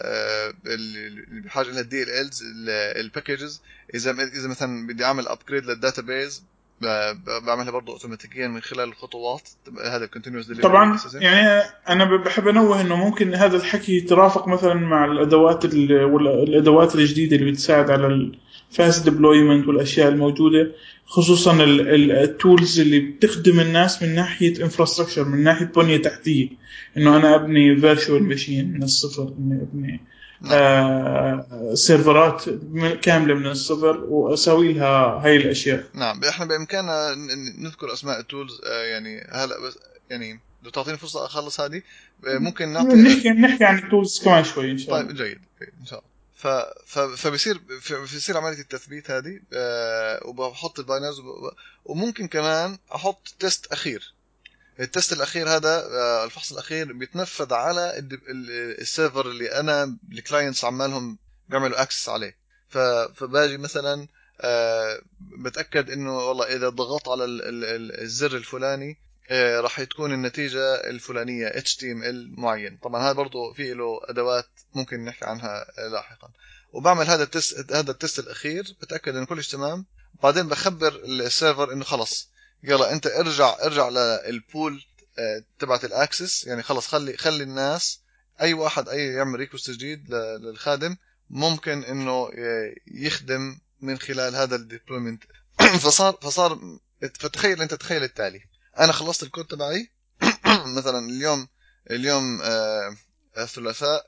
اللي بحاجه لها الدي ال الز الباكجز، اذا اذا مثلا بدي اعمل ابجريد للداتابيز بعملها برضه اوتوماتيكيا من خلال الخطوات هذا الكونتينوس ديليفري طبعا سيستم. يعني انا بحب انوه انه ممكن هذا الحكي يترافق مثلا مع الادوات الادوات الجديده اللي بتساعد على الفاست ديبلويمنت والاشياء الموجوده، خصوصا التولز اللي بتخدم الناس من ناحيه انفراستراكشر، من ناحيه بنيه تحتيه، انه انا ابني فيرتشوال ماشين من الصفر، اني ابني نعم آه سيرفرات كامله من الصفر واسوي لها هاي الاشياء. نعم احنا بامكاننا نذكر اسماء التولز يعني هلا، بس يعني لو تعطيني فرصه اخلص هذه ممكن نعطي. نحكي نحكي عن التولز كمان شوي ان شاء طيب الله. جيد جيد ان شاء الله. ف... ف... فبصير فبصير عمليه التثبيت هذه أه... وبحط الباينرز وب... وممكن كمان احط تيست اخير. التست الاخير هذا أه... الفحص الاخير بيتنفذ على ال... ال... السيرفر اللي انا الكلاينتس عمالهم بيعملوا اكسس عليه. ف... فباجي مثلا أه... بتاكد انه والله اذا ضغطت على ال... ال... الزر الفلاني آه، راح تكون النتيجة الفلانية إتش تي إم إل معين. طبعا هذا برضو فيه له أدوات ممكن نحكي عنها لاحقا. وبعمل هذا التست هذا التست الأخير، بتأكد إنه كل شيء تمام، بعدين بخبر السيرفر إنه خلص يلا أنت ارجع ارجع للبول تبعت الأكسس، يعني خلص خلي خلي الناس أي واحد أي يعمل ريكوست جديد للخادم ممكن إنه يخدم من خلال هذا الديبلويمنت. فصار فصار فتخيل أنت تخيل التالي: انا خلصت الكود تبعي مثلا اليوم اليوم آه الثلاثاء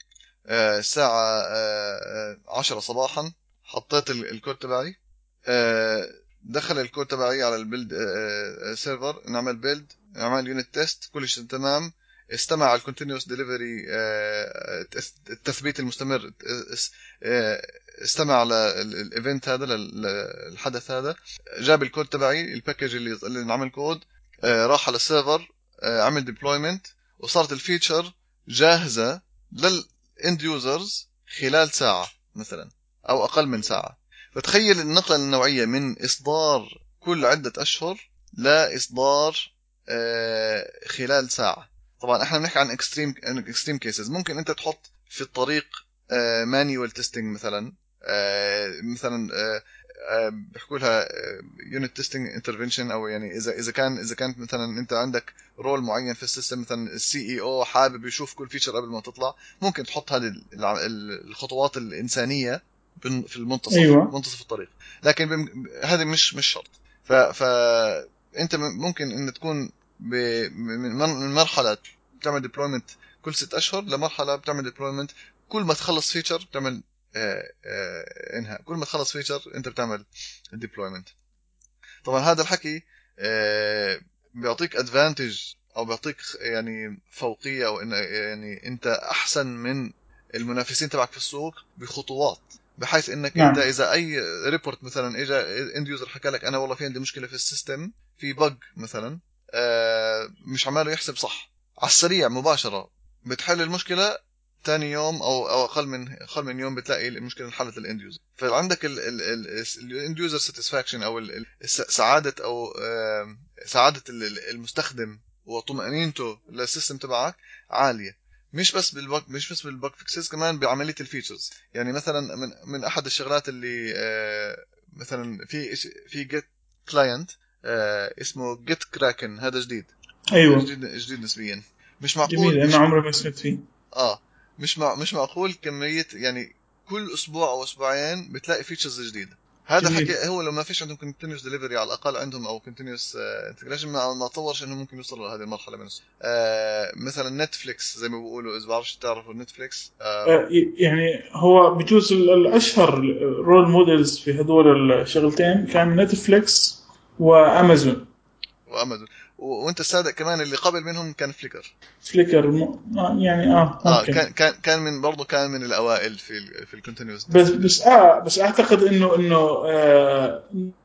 آه الساعة آه عشرة صباحا، حطيت الكود تبعي، آه دخل الكود تبعي على البيلد آه سيرفر، نعمل بيلد، نعمل يونت تيست، كل شيء تمام، استمع على الكونتينوس ديليفري التثبيت المستمر، استمع على الايفنت هذا للحدث هذا، جاب الكود تبعي الباكج اللي اللي نعمل كود، راح على السيرفر، عمل ديبلويمنت، وصارت الفيتشر جاهزة للاند يوزرز خلال ساعة مثلا او اقل من ساعة. فتخيل النقلة النوعية من اصدار كل عدة اشهر لاصدار خلال ساعة. طبعا احنا بنحكي عن اكستريم اكستريم كيسز، ممكن انت تحط في الطريق مانيوال تيستينج مثلا، مثلا بيحكوا لها يونت تيستينج انترفنشن، او يعني اذا اذا كان اذا كانت مثلا انت عندك رول معين في السيستم، مثلا السي اي او حابب يشوف كل فيتشر قبل ما تطلع، ممكن تحط هذه الخطوات الانسانيه في المنتصف ايوه منتصف الطريق. لكن هذه مش مش شرط. ف ف انت ممكن ان تكون من مرحله بتعمل ديبلويمنت كل ست اشهر لمرحله بتعمل ديبلويمنت كل ما تخلص فيتشر بتعمل آه آه انها كل ما تخلص فيتشر انت بتعمل الديبلويمنت. طبعا هذا الحكي آه بيعطيك ادفانتج او بيعطيك يعني فوقيه، او إن يعني انت احسن من المنافسين تبعك في السوق بخطوات، بحيث انك انت نعم. اذا اي ريبورت مثلا اجى اند يوزر حكى لك انا والله في عندي مشكله في السيستم، في بج مثلا آه مش عماله يحسب صح، على السريع مباشره بتحل المشكله تاني يوم او او اقل من اقل من يوم بتلاقي المشكله انحلت للاند يوزر. فعندك الاند يوزر ساتسفاكشن او ال- ال- سعاده او آم، سعاده ال- ال- المستخدم وطمأنينته للسيستم تبعك عاليه، مش بس بالبق مش بس بالبق فيكسز، كمان بعمليه الفيتشرز. يعني مثلا من من احد الشغلات اللي آه، مثلا في إش- في جيت كلاينت اسمه جيت كراكن، هذا جديد ايوه جديد جديد نسبيا. مش جميل، معقول انا مش عمري ما سمعت فيه. اه مش مع... مش معقول كمية، يعني كل اسبوع او اسبوعين بتلاقي فيتشرز جديدة. هذا جميل. حكي هو لو ما فيش عندهم continuous delivery على الاقل عندهم، او continuous uh, integration، ما ما طورش انه ممكن يوصلوا لهذه المرحلة من السوق. آه مثلا نتفليكس زي ما بيقولوا، اذا بعرفش تعرفوا نتفليكس. آه آه، يعني هو بجوز ال- الاشهر رول موديلز في هذول الشغلتين كان نتفليكس وامازون. وامازون، و... وانت الصادق كمان اللي قبل منهم كان فليكر. فليكر م... آه، يعني اه اه ممكن. كان كان كان من برضه كان من الاوائل في ال... في الكونتينيوس بس ديليفري. بس اه بس اعتقد انه انه آه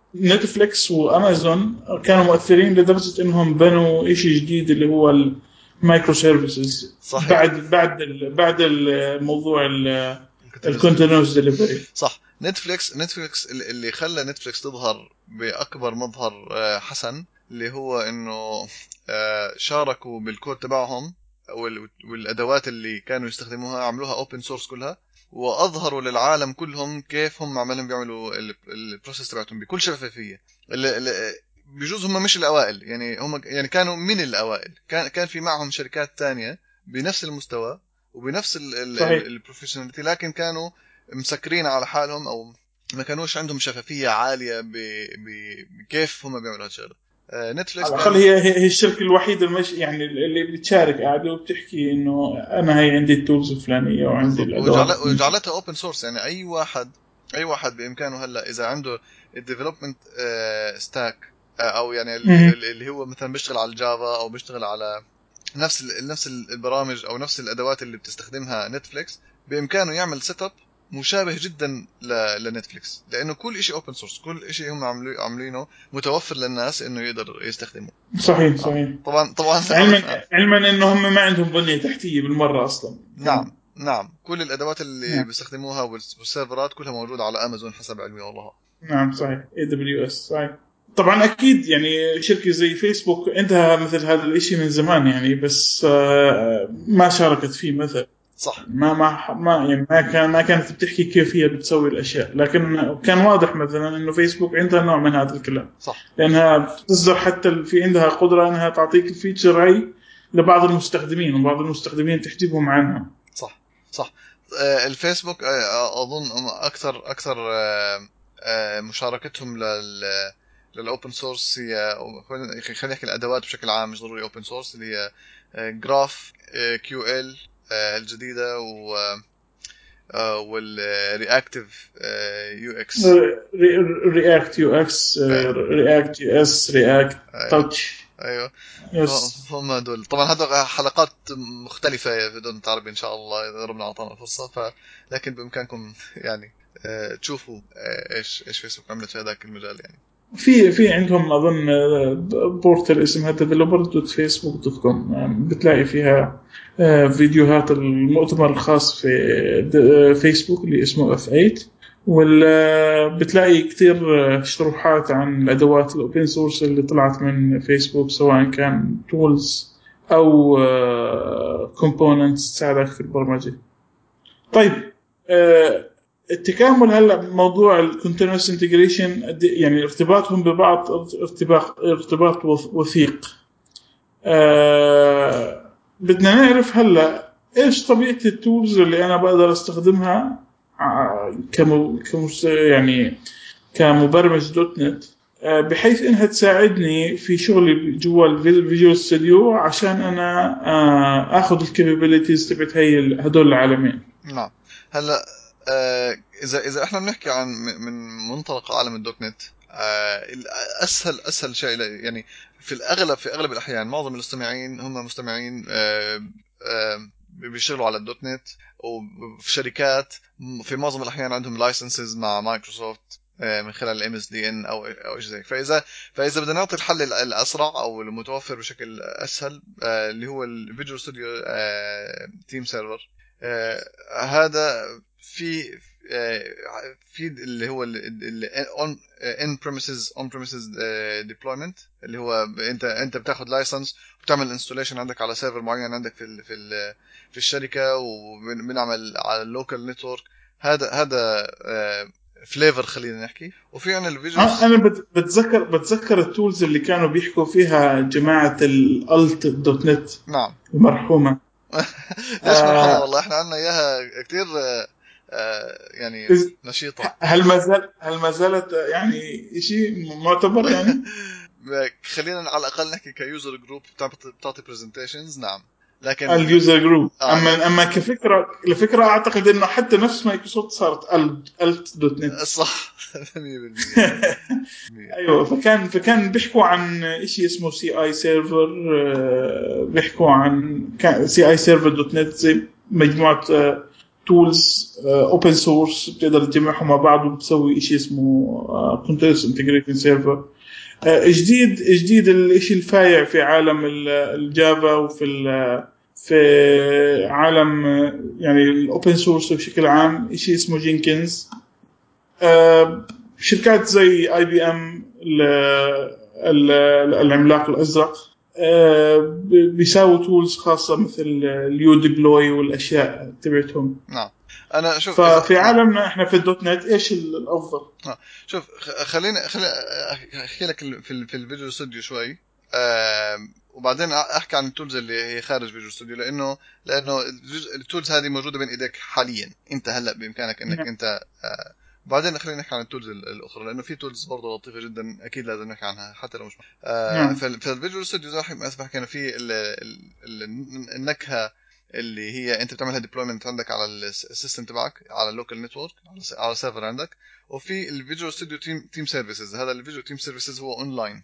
نتفليكس وامازون كانوا مؤثرين لدرجه انهم بنوا شيء جديد اللي هو المايكرو سيرفيسز صحيح. بعد بعد ال بعد الموضوع الكونتينيوس ديليفري. الكونتينوس ديليفري. صح. نتفليكس نتفليكس اللي خلى نتفليكس تظهر بأكبر مظهر آه، حسن، اللي هو انه آه، شاركوا بالكود تبعهم وال- والادوات اللي كانوا يستخدموها عملوها اوبن سورس كلها، واظهروا للعالم كلهم كيف هم عمالهم بيعملوا البروسيس تبعتهم بكل شفافيه. اللي اللي بجوز هم مش الاوائل، يعني هم يعني كانوا من الاوائل، كان كان في معهم شركات تانية بنفس المستوى وبنفس صحيح. البروفيشناليتي، لكن كانوا مسكرين على حالهم، او ما كانوش عندهم شفافيه عاليه ب... ب... بكيف هم بيعملوا هالشغله. آه نتفليكس على الاقل كان هي هي هي الشركه الوحيده المش يعني اللي بتشارك قاعده وبتحكي انه انا هي عندي التولز الفلانيه وعندي بالضبط، الادوات وجعل... الفلانيه. وجعلتها اوبن سورس. يعني اي واحد اي واحد بامكانه هلا اذا عنده الديفلوبمنت ستاك، او يعني مهم. ال- اللي هو مثلا بيشتغل على الجافا او بيشتغل على نفس ال... نفس البرامج او نفس الادوات اللي بتستخدمها نتفليكس، بامكانه يعمل سيت اب مشابه جدا ل... لنتفليكس، لانه كل شيء اوبن سورس، كل شيء هم عاملين عاملينه متوفر للناس انه يقدر يستخدمه. صحيح اه صحيح. طبعا طبعا علما عرفنا. علما انه هم ما عندهم بنيه تحتيه بالمره اصلا نعم كمان. نعم، كل الادوات اللي نعم. بيستخدموها والس- والسيرفرات كلها موجوده على امازون حسب علمي والله. نعم صحيح، اي دبليو اس صحيح. طبعا اكيد يعني شركه زي فيسبوك عندها مثل هذا الاشي من زمان يعني، بس آه، ما شاركت فيه مثلا. صح ما ما ما يعني ما كان ما كانت بتحكي كيف هي بتسوي الاشياء، لكن كان واضح مثلا انه فيسبوك عندها نوع من هذا الكلام، صح لانها بتصدر حتى ال- في عندها قدره انها تعطيك الفيتشر هي لبعض المستخدمين، وبعض المستخدمين تحجبهم عنها. صح صح. آه، الفيسبوك آه، اظن هم اكثر اكثر آه، آه، مشاركتهم لل للاوبن سورس هي، أو خلينا خلينا نحكي الادوات بشكل عام مش ضروري اوبن سورس، اللي هي جراف كيو ال الجديده، و والرياكتيف يو اكس. رياكت يو اكس، رياكت يو اس، رياكت ايوه تاتش. ايوه. يس. فهم هدول طبعا هذول حلقات مختلفة في دون عربي إن شاء الله إذا ربنا أعطانا فرصة. ف لكن بإمكانكم يعني آه، تشوفوا آه، إيش إيش فيسبوك عملت في هذاك المجال يعني. في في عندهم اظن بورتال اسمها ديفلوبر دوت فيسبوك دوت كوم، بتلاقي فيها آه، فيديوهات المؤتمر الخاص في د- فيسبوك اللي اسمه اف ثمانية، ولا بتلاقي كثير آه، شروحات عن الادوات الاوبن سورس اللي طلعت من فيسبوك، سواء كان تولز او كومبوننتس تساعدك في البرمجه. طيب آه، التكامل هلا موضوع الكونتينوس انتجريشن يعني ارتباطهم ببعض ارتباط ارتباط وث- وثيق. آه بدنا نعرف هلا ايش طبيعه التولز اللي انا بقدر استخدمها ع- كم كم يعني كمبرمج دوت نت، آه، بحيث انها تساعدني في شغلي جوا الفيجوال ستوديو عشان انا آه، اخذ الكابابيلتيز تبعت هي هدول العالمين. نعم. هلا آه، إذا إذا إحنا بنحكي عن م- من منطلق عالم الدوت نت، آه، الأسهل أسهل شيء ل- يعني في الأغلب في أغلب الأحيان معظم المستمعين هم مستمعين آه، آه، بيشتغلوا على الدوت نت، وفي شركات في معظم الأحيان عندهم لايسنسز مع مايكروسوفت آه، من خلال الام اس دي ان او او شيء زي. فاذا فاذا بدنا نعطي الحل ال- الاسرع او المتوفر بشكل اسهل، آه، اللي هو الفيجوال ستوديو تيم سيرفر، آه هذا في آه في اللي هو ال on in premises on premises deployment اللي هو انت انت بتاخد لايسنس وبتعمل انستوليشن عندك على سيرفر معين عندك في ال في ال في الشركه وبنعمل على اللوكال نتورك. هذا هذا فليفر خلينا نحكي. وفي عندنا الفيجوال. انا بت- بتذكر بتذكر التولز اللي كانوا بيحكوا فيها جماعه الالت دوت نت نعم. المرحومه. ليش مرحومه؟ آه، والله احنا عندنا اياها كثير يعني إز- نشيطه. هل ما زال هل ما زالت يعني شيء معتبر يعني؟ خلينا على الاقل نحكي كيوزر جروب بتعطي برزنتيشنز. نعم. لكن اليوزر جروب. اه لا اما اما كفكره الفكره اعتقد انه حتى نفس مايكروسوفت صارت الت دوت نت. صح. مية بالمية. ايوه، فكان فكان بيحكوا عن شيء اسمه سي اي سيرفر. بيحكوا عن سي اي سيرفر دوت نت زي مجموعه تولز اوبن سورس بتقدر تجمعهم مع بعض وبتسوي شيء اسمه كونتينوس انتجريتد سيرفر. جديد جديد الشيء الفايع في عالم ال- الجافا وفي ال- في عالم آه، يعني الاوبن سورس بشكل عام شيء اسمه جينكنز. آه، شركات زي اي بي ام العملاق الازرق آه، ب- بيساووا تولز خاصه مثل اليو ديبلوي والاشياء تبعتهم. نعم. انا شوف اذا ففي نعم. عالمنا احنا في الدوت نت ايش الافضل؟ آه. شوف خ- خليني خليني احكي لك ال- في ال- في الفيديو استوديو شوي. آم، وبعدين احكي عن التولز اللي هي خارج فيجوال ستوديو لانه لانه الجزء- التولز هذه موجوده بين ايديك حاليا. انت هلا بامكانك انك نعم. انت آه، بعدين خلينا نحكي عن التولز ال- الاخرى لانه في تولز برضه لطيفه جدا اكيد لازم نحكي عنها حتى لو مش آه، نعم. فال- فالفيجوال ستوديو زي ما اسمح كان في ال- ال- ال- النكهه اللي هي انت بتعملها ديبلويمنت عندك على السيستم تبعك على اللوكال نتورك على س- على سيرفر عندك. وفي الفيجوال ستوديو تيم تيم سيرفيسز. هذا الفيجوال تيم سيرفيسز هو اونلاين.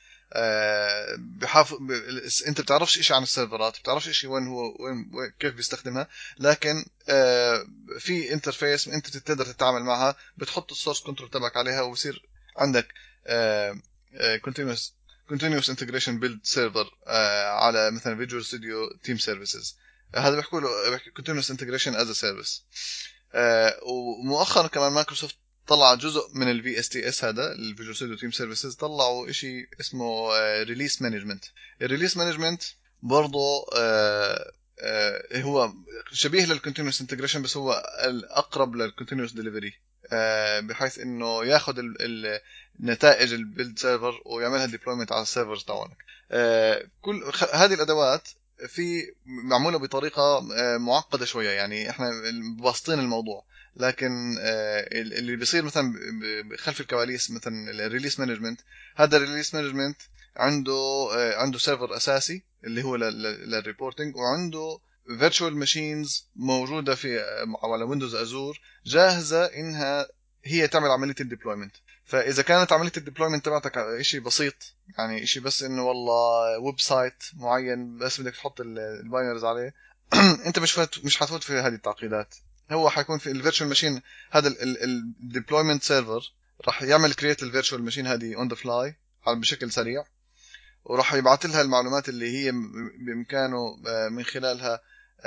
آه بحافظ ب... انت بتعرفش شيء عن السيرفرات بتعرفش شيء وين هو وين, وين كيف بيستخدمها. لكن آه في انترفيس انت تقدر تتعامل معها بتحط السورس كنترول تبعك عليها وبصير عندك آه آه continuous continuous integration build server آه على مثلا فيجوال ستوديو تيم سيرفيسز. هذا بيحكوا له بيحكي continuous integration as a service. آه ومؤخرا كمان مايكروسوفت طلع جزء من الفي اس تي اس هذا الفيجوال ستوديو تيم سيرفيسز. طلعوا شيء اسمه ريليس مانجمنت. الريليس مانجمنت برضه آه آه هو شبيه للكونتينوس انتجريشن بس هو الاقرب للكونتينوس ديليفري. آه بحيث انه ياخذ النتائج البيلد سيرفر ويعملها ديبلويمنت على السيرفرز تاعونك. آه كل هذه الادوات في معموله بطريقه معقده شويه يعني احنا باسطين الموضوع. لكن اللي بيصير مثلا خلف الكواليس مثلا الريليس مانجمنت. هذا الريليس مانجمنت عنده عنده سيرفر اساسي اللي هو للريبورتنج وعنده فيرتشوال ماشينز موجوده في على ويندوز ازور جاهزه انها هي تعمل عمليه الديبلويمنت. فاذا كانت عمليه الديبلويمنت تبعتك شيء بسيط يعني شيء بس انه والله ويب سايت معين بس بدك تحط الباينرز عليه انت مش فات مش حتفوت في هذه التعقيدات. هو حيكون في الفيرتشوال ماشين. هذا الديبلويمنت سيرفر راح يعمل كرييت الفيرتشوال ماشين هذه اون ذا فلاي بشكل سريع وراح يبعث لها المعلومات اللي هي بامكانه من خلالها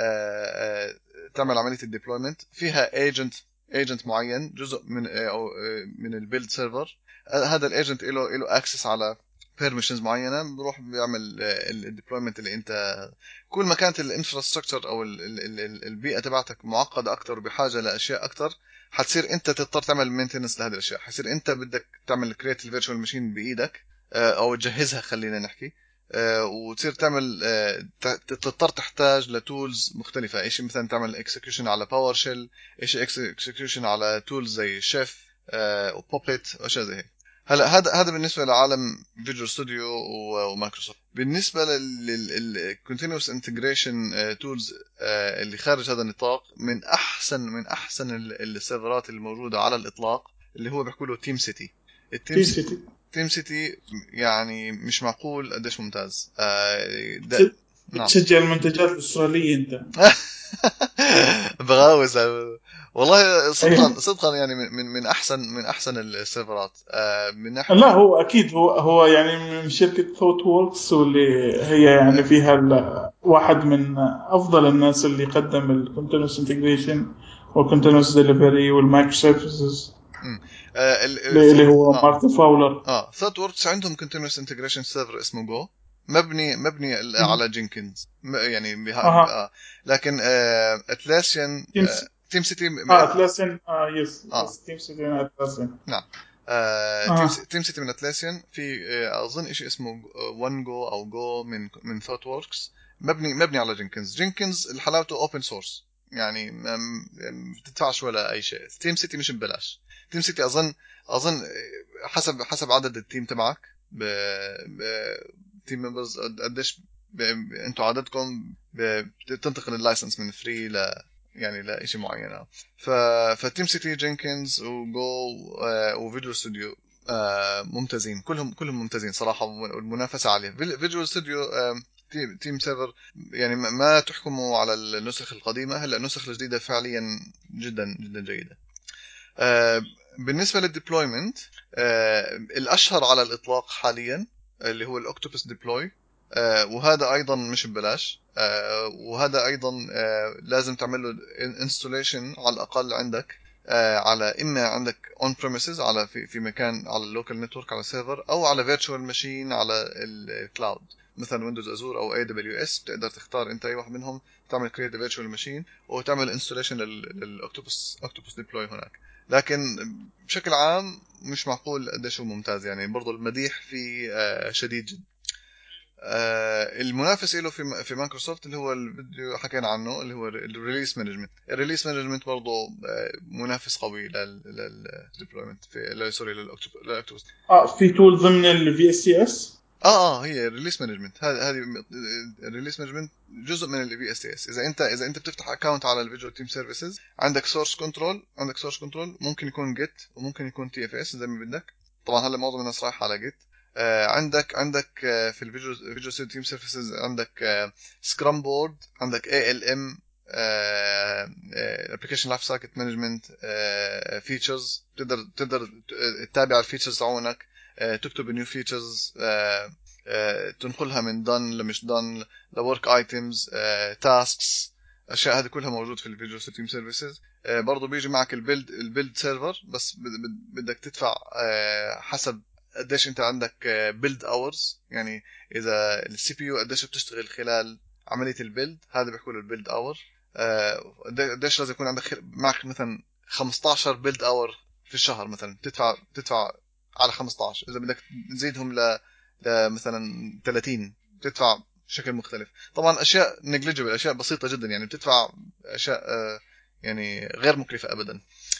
تعمل عمليه الديبلويمنت. فيها ايجنت ايجنت معين جزء من او من البيلد سيرفر. هذا الايجنت له له اكسس على بيرميشنز معينه بروح بيعمل الديبلويمنت اللي انت كل ما كانت الانفراستراكشر او ال ال ال البيئه تبعتك معقده اكثر وبحاجه لاشياء اكثر حتصير انت تضطر تعمل مينتيننس لهذه الاشياء. حتصير انت بدك تعمل كريت الفيرتشوال ماشين بايدك او تجهزها خلينا نحكي وتصير تعمل تضطر تحتاج لتولز مختلفه. شيء مثلا تعمل اكسكيوشن على باور شيل شيء اكسكيوشن على تولز زي شيف وبوبيت واشياء زي هيك. هلا هذا هذا بالنسبه لعالم فيجوال ستوديو ومايكروسوفت. بالنسبه للكونتينوس انتجريشن تولز اللي خارج هذا النطاق من احسن من احسن السيرفرات الموجوده على الاطلاق اللي هو بيحكوا له تيم سيتي. التيم سيتي تيم سيتي يعني مش معقول قديش ممتاز. آه نعم. تشجع المنتجات الأسترالية أنت. بغاوز والله صدقا صدقا يعني من من احسن من احسن السيرفرات آه من ناحيه. لا هو اكيد هو هو يعني من شركه ثوت ووركس واللي هي يعني فيها واحد من أفضل الناس اللي قدم ال Continuous Integration وال Continuous Delivery والمايكرو سيرفيسز آه ال اللي هو آه. مارتن فاولر. اه ثوت ووركس عندهم Continuous Integration Server اسمه جو، مبني مبني على جينكنز يعني بها... أها. آه. لكن آه اتلاسيان تيم آه تيم سيتي م... اه اتلاسيان اه يس اه يس تيم سيتي اتلاسيان. نعم. آه تيم اه تيم سيتي من اتلاسيان، في آه اظن شيء اسمه ون جو او جو من من ثوت ووركس، مبني مبني على جينكنز. جينكنز حلاوته اوبن سورس، يعني ما بتدفعش ولا اي شيء. تيم سيتي مش ببلاش. تيم سيتي اظن اظن حسب حسب عدد التيم تبعك ب تيم ممبرز قديش انتوا عددكم بتنتقل اللايسنس من فري ل يعني لا شيء معين. ف فتيم سيتي جينكنز وجو وفيجوال ستوديو ممتازين، كلهم كلهم ممتازين صراحه، والمنافسه عاليه. فيجوال ستوديو تيم سيرفر يعني ما تحكموا على النسخ القديمه، هلا النسخ الجديده فعليا جدا جدا جيده. بالنسبه للديبلويمنت الاشهر على الاطلاق حاليا اللي هو الاوكتوبس ديبلوي، وهذا ايضا مش ببلاش، وهذا ايضا لازم تعمل له انستوليشن على الاقل عندك على اما عندك اون بريميسز على في في مكان على اللوكال نتورك على سيرفر، او على فيرتشوال ماشين على الكلاود مثلا ويندوز ازور او اي دبليو اس. بتقدر تختار انت اي واحد منهم، تعمل كريت فيرتشوال ماشين وتعمل انستوليشن للاوكتوبس اوكتوبس ديبلوي هناك. لكن بشكل عام مش معقول قديش هو ممتاز، يعني برضو المديح فيه شديد جدا. المنافس له في في مايكروسوفت اللي هو الفيديو حكينا عنه اللي هو الريليس مانجمنت. الريليس مانجمنت برضه منافس قوي للديبلويمنت في سوري للاكتوبس. اه في تول ضمن الفي اس سي اس. اه اه هي الريليس مانجمنت، هذه هذه الريليس مانجمنت جزء من الفي اس اس. اذا انت اذا انت بتفتح اكونت على الفيجوال تيم سيرفيسز، عندك سورس كنترول عندك سورس كنترول ممكن يكون جيت وممكن يكون تي اف اس زي ما بدك. طبعا هلا معظم الناس رايحه على جيت. آه عندك عندك آه في الفيجوال فيجوال تيم سيرفيسز عندك آه سكرام بورد، عندك اي ال ام ابلكيشن لايف سايكل مانجمنت فيتشرز، تقدر تقدر تتابع الفيتشرز تاعونك، تكتب نيو فيتشرز، تنقلها من دان لمش دان لورك ايتمز تاسكس. اشياء هذه كلها موجود في الفيجوال تيم سيرفيسز. برضه بيجي معك البيلد البيلد سيرفر، بس بدك تدفع حسب قديش انت عندك بيلد اورز، يعني اذا السي بي يو قديش بتشتغل خلال عمليه البيلد، هذا بيحكوا له البيلد اور. قديش لازم يكون عندك معك مثلا خمستاشر بيلد اور في الشهر مثلا، تدفع تدفع على خمستاشر. اذا بدك تزيدهم ل مثلا ثلاثين تدفع بشكل مختلف. طبعا اشياء نيجليجبل، اشياء بسيطه جدا، يعني بتدفع اشياء يعني غير مكلفه ابدا.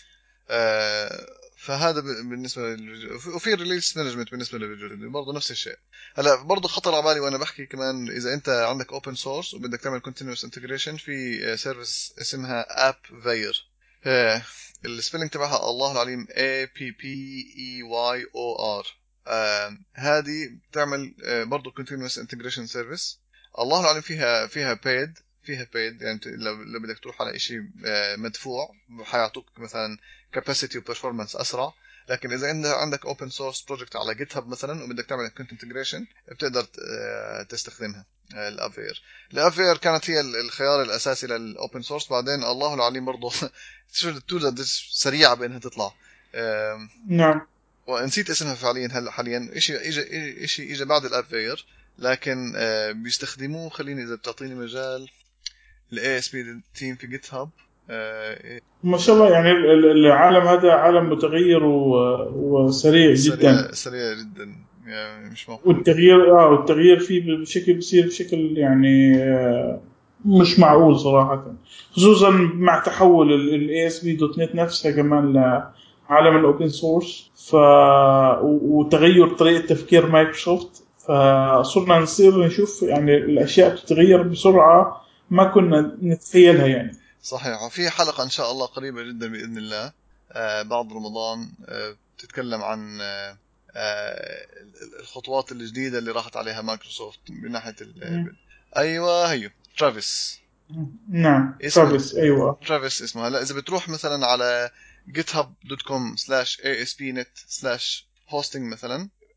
فهذا بالنسبه لل... وفي ريليس مانجمنت بالنسبه للفيجوال برضه نفس الشيء. هلا برضه خطر على بالي وانا بحكي كمان، اذا انت عندك اوبن سورس وبدك تعمل كونتينوس انتجريشن في سيرفيس اسمها اب فاير. السبيلنج تبعها الله العليم A P P E Y O R. آه هذه بتعمل آه برضو continuous integration service. الله العليم فيها فيها paid فيها paid يعني لو, لو بدك تروح على شيء آه مدفوع حيعطوك مثلا capacity و performance أسرع. لكن إذا أنت عندك open source project على GitHub مثلا وبدك تعمل content integration بتقدر آه تستخدمها. الافير الافير كانت هي الخيار الاساسي للاوبن سورس. بعدين الله العليم برضه شو التول سريعه بانها تطلع. نعم. ونسيت اسمها فعليا هلا حاليا. شيء اجى شيء اجى بعد الافير لكن بيستخدموه. خليني اذا بتعطيني مجال الاي اس بي تيم في جيت هاب. ما شاء الله، يعني العالم هذا عالم متغير وسريع سريع جدا. سريع جدا يعني مش معقول. والتغيير اه والتغيير فيه بشكل بصير بشكل يعني آه مش معقول صراحة، خصوصا مع تحول ال إس بي دوت نت نفسها كمان لعالم الأوبن سورس، ف وتغير طريقة تفكير مايكروسوفت، فصرنا نصير نشوف يعني الأشياء تتغير بسرعة ما كنا نتخيلها يعني. صحيح. وفي حلقة إن شاء الله قريبة جدا بإذن الله آه بعد رمضان آه بتتكلم عن آه آه الخطوات الجديدة اللي راحت عليها مايكروسوفت من ناحية ال... أيوة هيو ترافيس. نعم اسمه ترافيس أيوة. ترافيس اسمه. هلا إذا بتروح مثلا على github دوت com slash A S P dot net slash hosting مثلا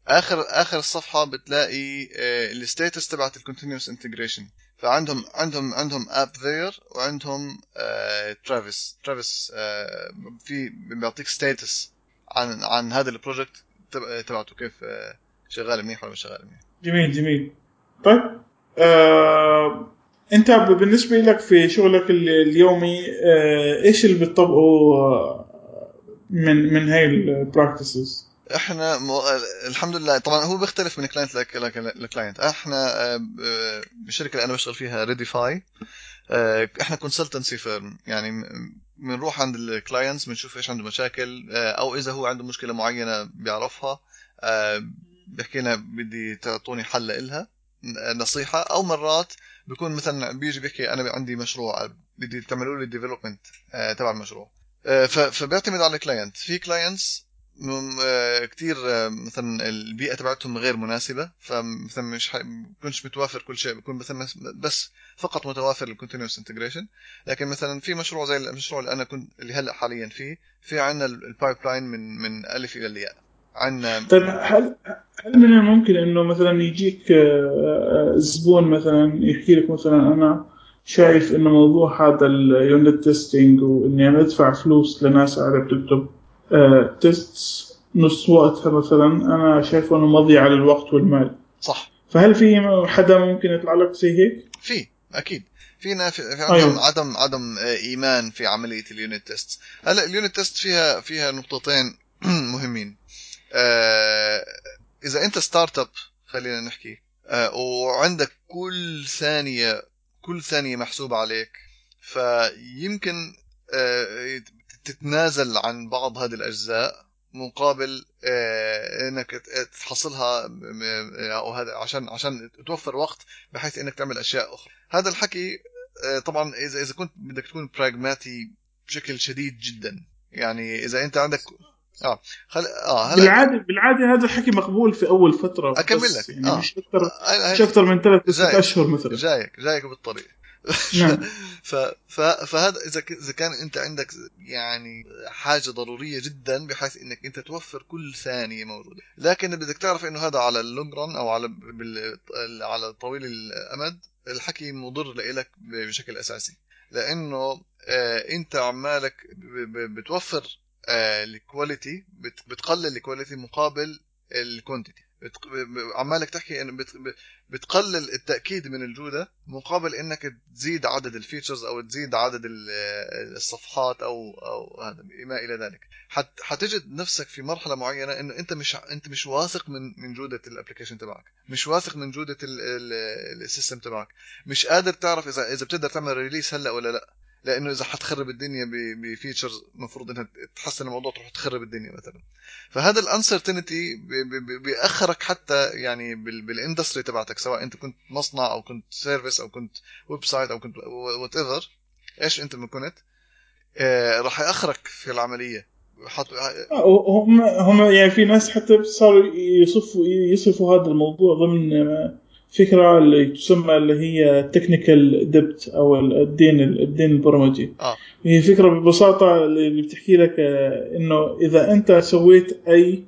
اخر اخر الصفحه بتلاقي الستاتس تبعت الكونتينوس انتجريشن. فعندهم عندهم عندهم اب ذير، وعندهم ترافيس ترافيس في بيعطيك ستاتس عن عن هذا البروجكت تبعته، كيف آه، شغال منيح ولا مش شغال منيح. جميل جميل. طيب آه، انت بالنسبه لك في شغلك ال- اليومي آه، ايش اللي بتطبقه آه، من من هاي البراكتسز؟ احنا مو... الحمد لله طبعا هو بيختلف من كلاينت لكلاينت. احنا آه، ب- بالشركه اللي انا بشتغل فيها ريديفاي، احنا كونسلتنسي فيرم، يعني بنروح عند الكلاينتس بنشوف ايش عنده مشاكل، آه، او اذا هو عنده مشكله معينه بيعرفها، آه، بيحكي لنا بدي تعطوني حل لها، نصيحه. او مرات بيكون مثلا بيجي بيحكي انا عندي مشروع بدي تعملوا لي ديفلوبمنت تبع المشروع. آه، ف- فبيعتمد على الكلاينت. في كلاينتس كتير آه، مثلا البيئة تبعتهم غير مناسبة، فمثلا مش ح- بيكونش متوافر كل شيء، بيكون مثلا بس فقط متوافر الكونتينوس انتجريشن. لكن مثلا في مشروع زي المشروع اللي انا كنت اللي هلا حاليا فيه، في عندنا البايب لاين من من الف الى الياء. عندنا طيب هل هل من الممكن انه مثلا يجيك آه، آه، زبون مثلا يحكي لك مثلا انا شايف انه موضوع هذا اليونت تيستينج واني انا ادفع فلوس لناس قاعده بتكتب تيست نص وقتها مثلا، انا شايف انه مضيعه للوقت والمال. صح. فهل في حدا ممكن يطلع لك زي هيك؟ في اكيد فينا في, في عندهم ايوه. عدم عدم آه، ايمان في عمليه اليونت تيست. هلا اليونت تيست فيها فيها نقطتين مهمين. آه، اذا انت ستارت اب خلينا نحكي، آه، وعندك كل ثانيه كل ثانيه محسوبه عليك، فيمكن آه، تتنازل عن بعض هذه الاجزاء مقابل آه، انك تحصلها م- او هذا عشان عشان توفر وقت بحيث انك تعمل اشياء اخرى. هذا الحكي آه، طبعا اذا اذا كنت بدك تكون براغماتي بشكل شديد جدا. يعني اذا انت عندك اه خل... اه هلا بالعاده بالعاده هذا الحكي مقبول في اول فتره اكمل بس، لك يعني اه مش اكثر هاي مش هاي- اكثر من ثلاث ست جايك اشهر مثلا. جايك جايك بالطريق. نعم. ف... ف... فهذا اذا ك... اذا كان انت عندك يعني حاجه ضروريه جدا بحيث انك انت توفر كل ثانيه موجوده. لكن بدك تعرف انه هذا على اللونج ران او على بال... على طويل الامد الحكي مضر لإلك بشكل اساسي. لانه آه انت عمالك ب... ب... بتوفر آه الكواليتي، بت... بتقلل الكواليتي مقابل الكوانتيتي. بت... ب... عمالك تحكي انه بت... بتقلل التأكيد من الجودة مقابل انك تزيد عدد الفيتشرز او تزيد عدد الصفحات او او هذا ما الى ذلك. حت حتجد نفسك في مرحلة معينة انه انت مش انت مش واثق من من جودة الابلكيشن تبعك، مش واثق من جودة السيستم تبعك، مش قادر تعرف اذا اذا بتقدر تعمل ريليس هلا ولا لا. لانه اذا حتخرب الدنيا بفيتشرز المفروض انها تحسن الموضوع تروح تخرب الدنيا مثلا. فهذا الانسرتينتي بيأخرك حتى يعني بالاندستري تبعتك، سواء انت كنت مصنع او كنت سيرفيس او كنت ويب سايت او كنت وات ايفر ايش انت ما كنت، آه راح يأخرك في العملية. حط... آه، هم هم يعني في ناس حتى صاروا يصفوا يصفوا هذا الموضوع ضمن فكرة اللي تسمى اللي هي تكنيكال ديبت أو الدين الدين البرمجي. اه هي فكرة ببساطة اللي بتحكي لك آه، إنه إذا أنت سويت أي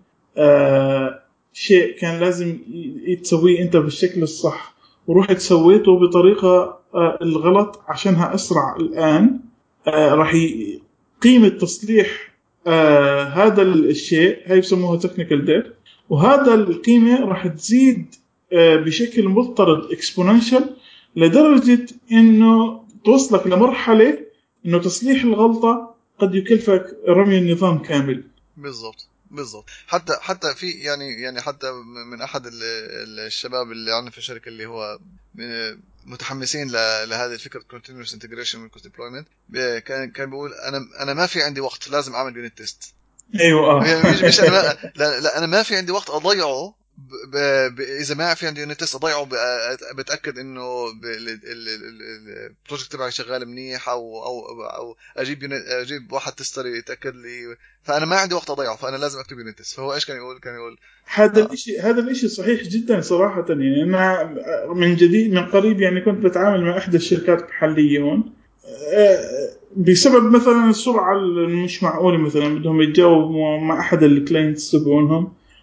آه، شيء كان لازم ي- تسويه أنت بالشكل الصح، ورحت سويته بطريقة آه، الغلط عشانها أسرع الآن، آه، راح ي- قيمة تصليح آه هذا الشيء هاي بسموها تكنيكال ديت، وهذا القيمة راح تزيد آه بشكل مضطرد اكسبوننشال، لدرجة انه توصلك لمرحلة انه تصليح الغلطة قد يكلفك رمي النظام كامل. بالضبط بالضبط. حتى حتى في يعني يعني حتى من احد ال- ال- الشباب اللي عندنا في الشركه اللي هو من- متحمسين ل- لهذه الفكره continuous integration و deployment، كان كان بيقول انا انا ما في عندي وقت لازم اعمل يونت تيست. ايوه اه. يعني مش مش انا ما لا, لا انا ما في عندي وقت اضيعه ب... ب... ب... اذا ما في عندي يونت تيست اضيعه ب... بتاكد انه ب... ال... ال... ال... البروجكت تبعي شغال منيح، او او او اجيب يونت... اجيب واحد تستر يتاكد لي. فانا ما عندي وقت اضيعه، فانا لازم اكتب يونت تيست. فهو ايش كان يقول كان يقول هذا آه. الشيء هذا الشيء صحيح جدا صراحة. يعني أنا من جديد من قريب يعني كنت بتعامل مع إحدى الشركات المحلية هون، آه، بسبب مثلا السرعة المش معقولة، مثلا بدهم يتجاوبوا مع أحد الكلاينتس تبعونهم،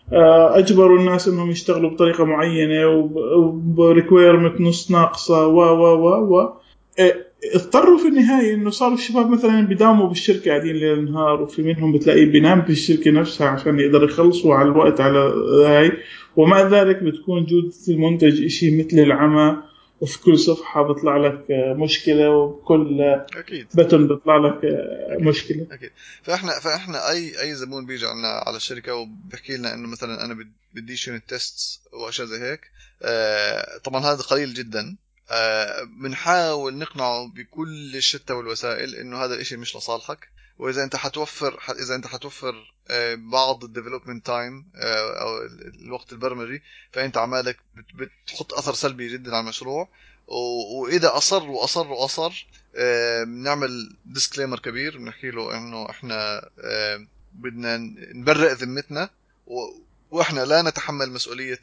أجبروا الناس إنهم يشتغلوا بطريقة معينة وبريكويرمنت نص ناقصة و و و و اضطروا في النهاية إنه صاروا الشباب مثلا بيداوموا بالشركة قاعدين ليل نهار، وفي منهم بتلاقيه بينام في الشركة نفسها عشان يقدر يخلصوا على الوقت على هاي. ومع ذلك بتكون جودة المنتج إشي مثل العمى، وفي كل صفحة بيطلع لك مشكلة، وكل اكيد بتن بيطلع لك أكيد. مشكلة. اكيد. فاحنا فاحنا اي اي زبون بيجي عنا على الشركه وبحكي لنا انه مثلا انا بديش يونت تيست واشياء زي هيك، آه طبعا هذا قليل جدا. بنحاول آه نقنعه بكل الشتى والوسائل انه هذا الاشي مش لصالحك، واذا انت حتوفر اذا انت حتوفر آه بعض الديفلوبمنت تايم آه او الوقت البرمجي، فانت عمالك بتحط اثر سلبي جدا على المشروع. واذا اصر واصر واصر بنعمل ديسكليمر كبير، بنحكي له انه احنا بدنا نبرئ ذمتنا واحنا لا نتحمل مسؤولية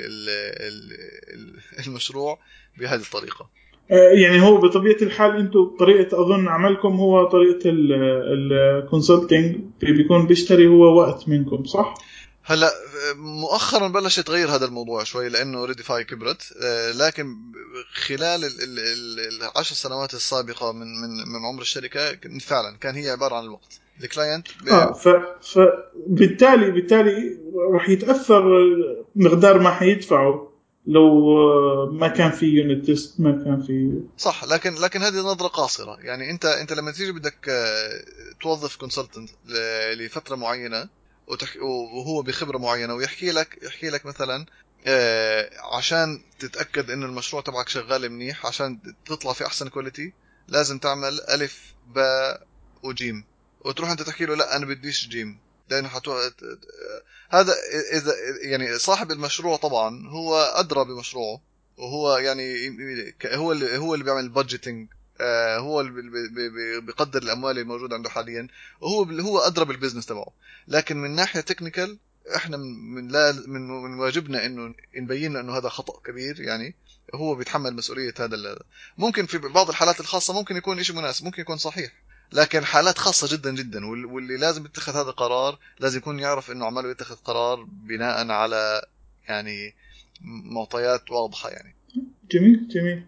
المشروع بهذه الطريقة. يعني هو بطبيعة الحال انتم طريقة اظن عملكم هو طريقة الكونسلتنج بيكون بيشتري هو وقت منكم، صح؟ هلا مؤخرا بلش يتغير هذا الموضوع شوي لانه ريديفاي كبرت، لكن خلال العشر سنوات السابقه من من من عمر الشركه فعلا كان هي عباره عن الوقت الكلاينت ب... اه ف فبالتالي بالتالي راح يتاثر مقدار ما حيدفعوا لو ما كان في يونت تيست، ما كان في. صح. لكن لكن هذه نظره قاصره. يعني انت انت لما تيجي بدك توظف كونسلتنت لفتره معينه وتحكي وهو بخبره معينه ويحكي لك يحكي لك مثلا آه عشان تتاكد انه المشروع تبعك شغال منيح، عشان تطلع في احسن كواليتي لازم تعمل الف باء وجيم، وتروح انت تحكي له لا انا بديش جيم لانه حتو... هذا اذا يعني صاحب المشروع طبعا هو ادرى بمشروعه، وهو يعني هو اللي هو اللي بيعمل البادجيتنج، آه هو اللي بيقدر الاموال الموجوده عنده حاليا، وهو اللي هو ادرى بالبزنس تبعه. لكن من ناحيه تكنيكال احنا من لا من من واجبنا انه نبين له انه هذا خطا كبير. يعني هو بيتحمل مسؤوليه هذا. ممكن في بعض الحالات الخاصه ممكن يكون شيء مناسب، ممكن يكون صحيح، لكن حالات خاصه جدا جدا واللي لازم يتخذ هذا القرار لازم يكون يعرف انه عماله يتخذ قرار بناء على يعني معطيات واضحه. يعني جميل جميل.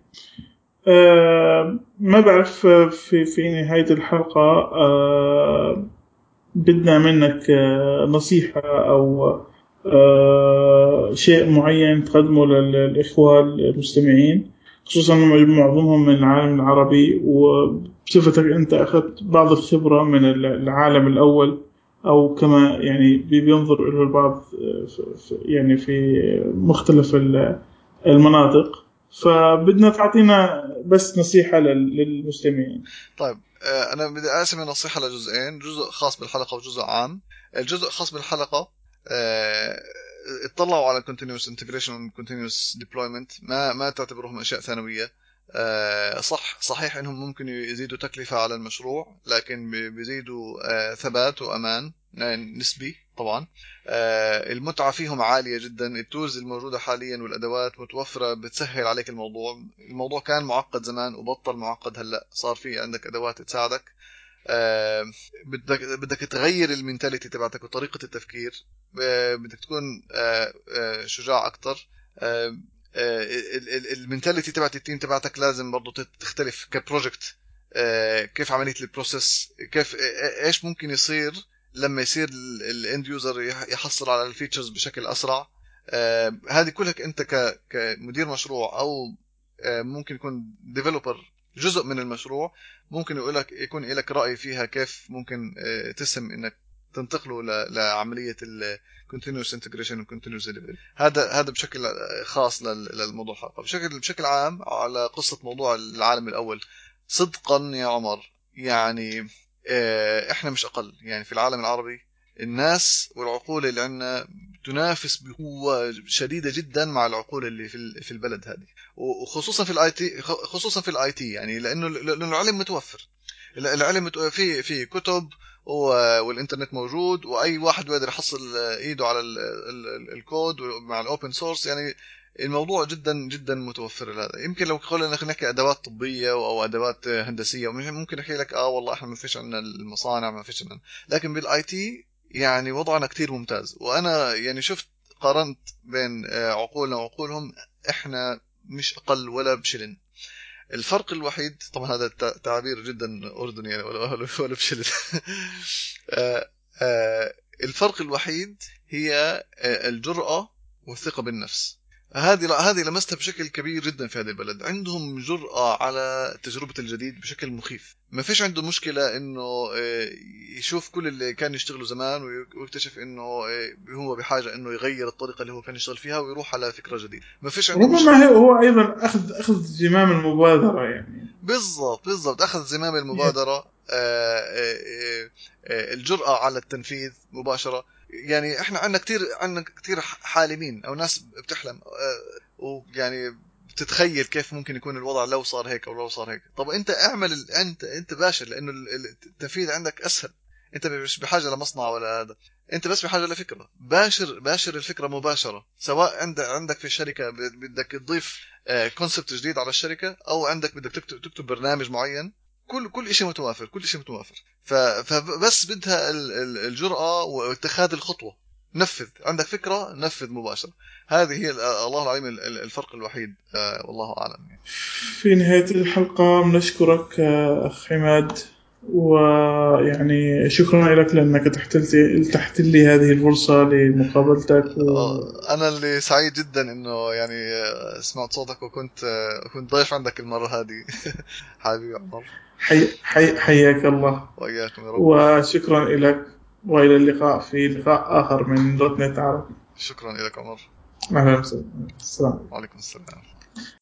آه ما بعرف في في نهاية الحلقة آه بدنا منك آه نصيحة أو آه شيء معين تقدمه للإخوة المستمعين، خصوصا معظمهم من العالم العربي، وبصفتك أنت أخذت بعض الخبرة من العالم الأول، أو كما يعني بينظر إلى البعض يعني في مختلف المناطق، فبدنا تعطينا بس نصيحة للمستمعين. طيب أنا بدي أقسم النصيحة لجزئين، جزء خاص بالحلقة وجزء عام. الجزء الخاص بالحلقة اطلعوا على continuous integration و continuous deployment، ما ما تعتبروهم أشياء ثانوية. صح صحيح إنهم ممكن يزيدوا تكلفة على المشروع، لكن بيزيدوا ثبات وأمان نسبي طبعا. المتعة فيهم عالية جدا، التولز الموجودة حاليا والأدوات متوفرة بتسهل عليك الموضوع. الموضوع كان معقد زمان وبطل معقد هلأ، صار في عندك أدوات تساعدك. آه بدك بدك تغير المينتاليتي تبعتك وطريقة التفكير. آه بدك تكون آه آه شجاع أكتر. آه آه المينتاليتي تبعت التيم تبعتك لازم برضو تختلف كبروجكت. آه كيف عملية البروسيس، كيف ايش ممكن يصير لما يصير الاند يوزر يحصل على الفيتشرز بشكل أسرع. آه هذه كلها انت كمدير مشروع او آه ممكن يكون ديفلوبر جزء من المشروع، ممكن يقول لك يكون لك رأي فيها كيف ممكن تسهم انك تنتقله لعملية ال continuous integration و continuous delivery. هذا هذا بشكل خاص للموضوع الحلقة. بشكل بشكل عام على قصة موضوع العالم الأول، صدقا يا عمر يعني احنا مش أقل. يعني في العالم العربي الناس والعقول اللي عندنا تنافس بقوة شديدة جدا مع العقول اللي في في البلد هذه، وخصوصا في الاي تي خصوصا في الاي تي يعني لانه لانه العلم متوفر. العلم في في كتب والانترنت موجود، واي واحد بيقدر يحصل ايده على الكود مع الاوبن سورس. يعني الموضوع جدا جدا متوفر. هذا يمكن لو قلنا نحكي ادوات طبيه او ادوات هندسيه ممكن احكي لك اه والله احنا ما فيش عندنا المصانع ما فيش عندنا، لكن بالاي تي يعني وضعنا كتير ممتاز. وأنا يعني شفت قارنت بين عقولنا وعقولهم، إحنا مش أقل ولا بشلن. الفرق الوحيد، طبعا هذا تعبير جدا أردني يعني، ولا ولا ولا بشلن. الفرق الوحيد هي الجرأة والثقة بالنفس. هذه هذه لمستها بشكل كبير جدا في هذا البلد. عندهم جرأة على تجربة الجديد بشكل مخيف. ما فيش عنده مشكلة انه يشوف كل اللي كان يشتغله زمان ويكتشف انه هو بحاجة انه يغير الطريقة اللي هو كان يشتغل فيها ويروح على فكرة جديدة. ما فيش عنده مشكلة. ربما هو ايضا اخذ اخذ زمام المبادرة يعني. بالضبط بالضبط اخذ زمام المبادرة. الجرأة على التنفيذ مباشرة. يعني احنا عندنا كتير عندنا كتير حالمين او ناس بتحلم ويعني بتتخيل كيف ممكن يكون الوضع لو صار هيك او لو صار هيك. طب انت اعمل ال... انت انت باشر، لانه التنفيذ عندك اسهل. انت مش بحاجه لمصنع ولا هذا، انت بس بحاجه لفكره. باشر باشر الفكره مباشره، سواء عندك عندك في الشركه بدك تضيف كونسبت جديد على الشركه، او عندك بدك تكتب, تكتب برنامج معين. كل كل شيء متوافر، كل شيء متوافر. فبس بدها الجرأة واتخاذ الخطوة. نفذ، عندك فكرة نفذ مباشرة. هذه هي الله العليم الفرق الوحيد. والله أعلم. في نهاية الحلقة نشكرك أخ عماد، ويعني شكرا لك لأنك اتحت لي هذه الفرصة لمقابلتك و... أنا اللي سعيد جدا إنه يعني سمعت صوتك، وكنت كنت ضيف عندك المرة هذه. حبيبي عمر، حي... حي... حياك الله وإياكم يا رب. وشكرا لك، وإلى اللقاء في لقاء آخر من دوت نت عربي. شكرا لك عمر. أهلا وسهلا. السلام. وعليكم السلام.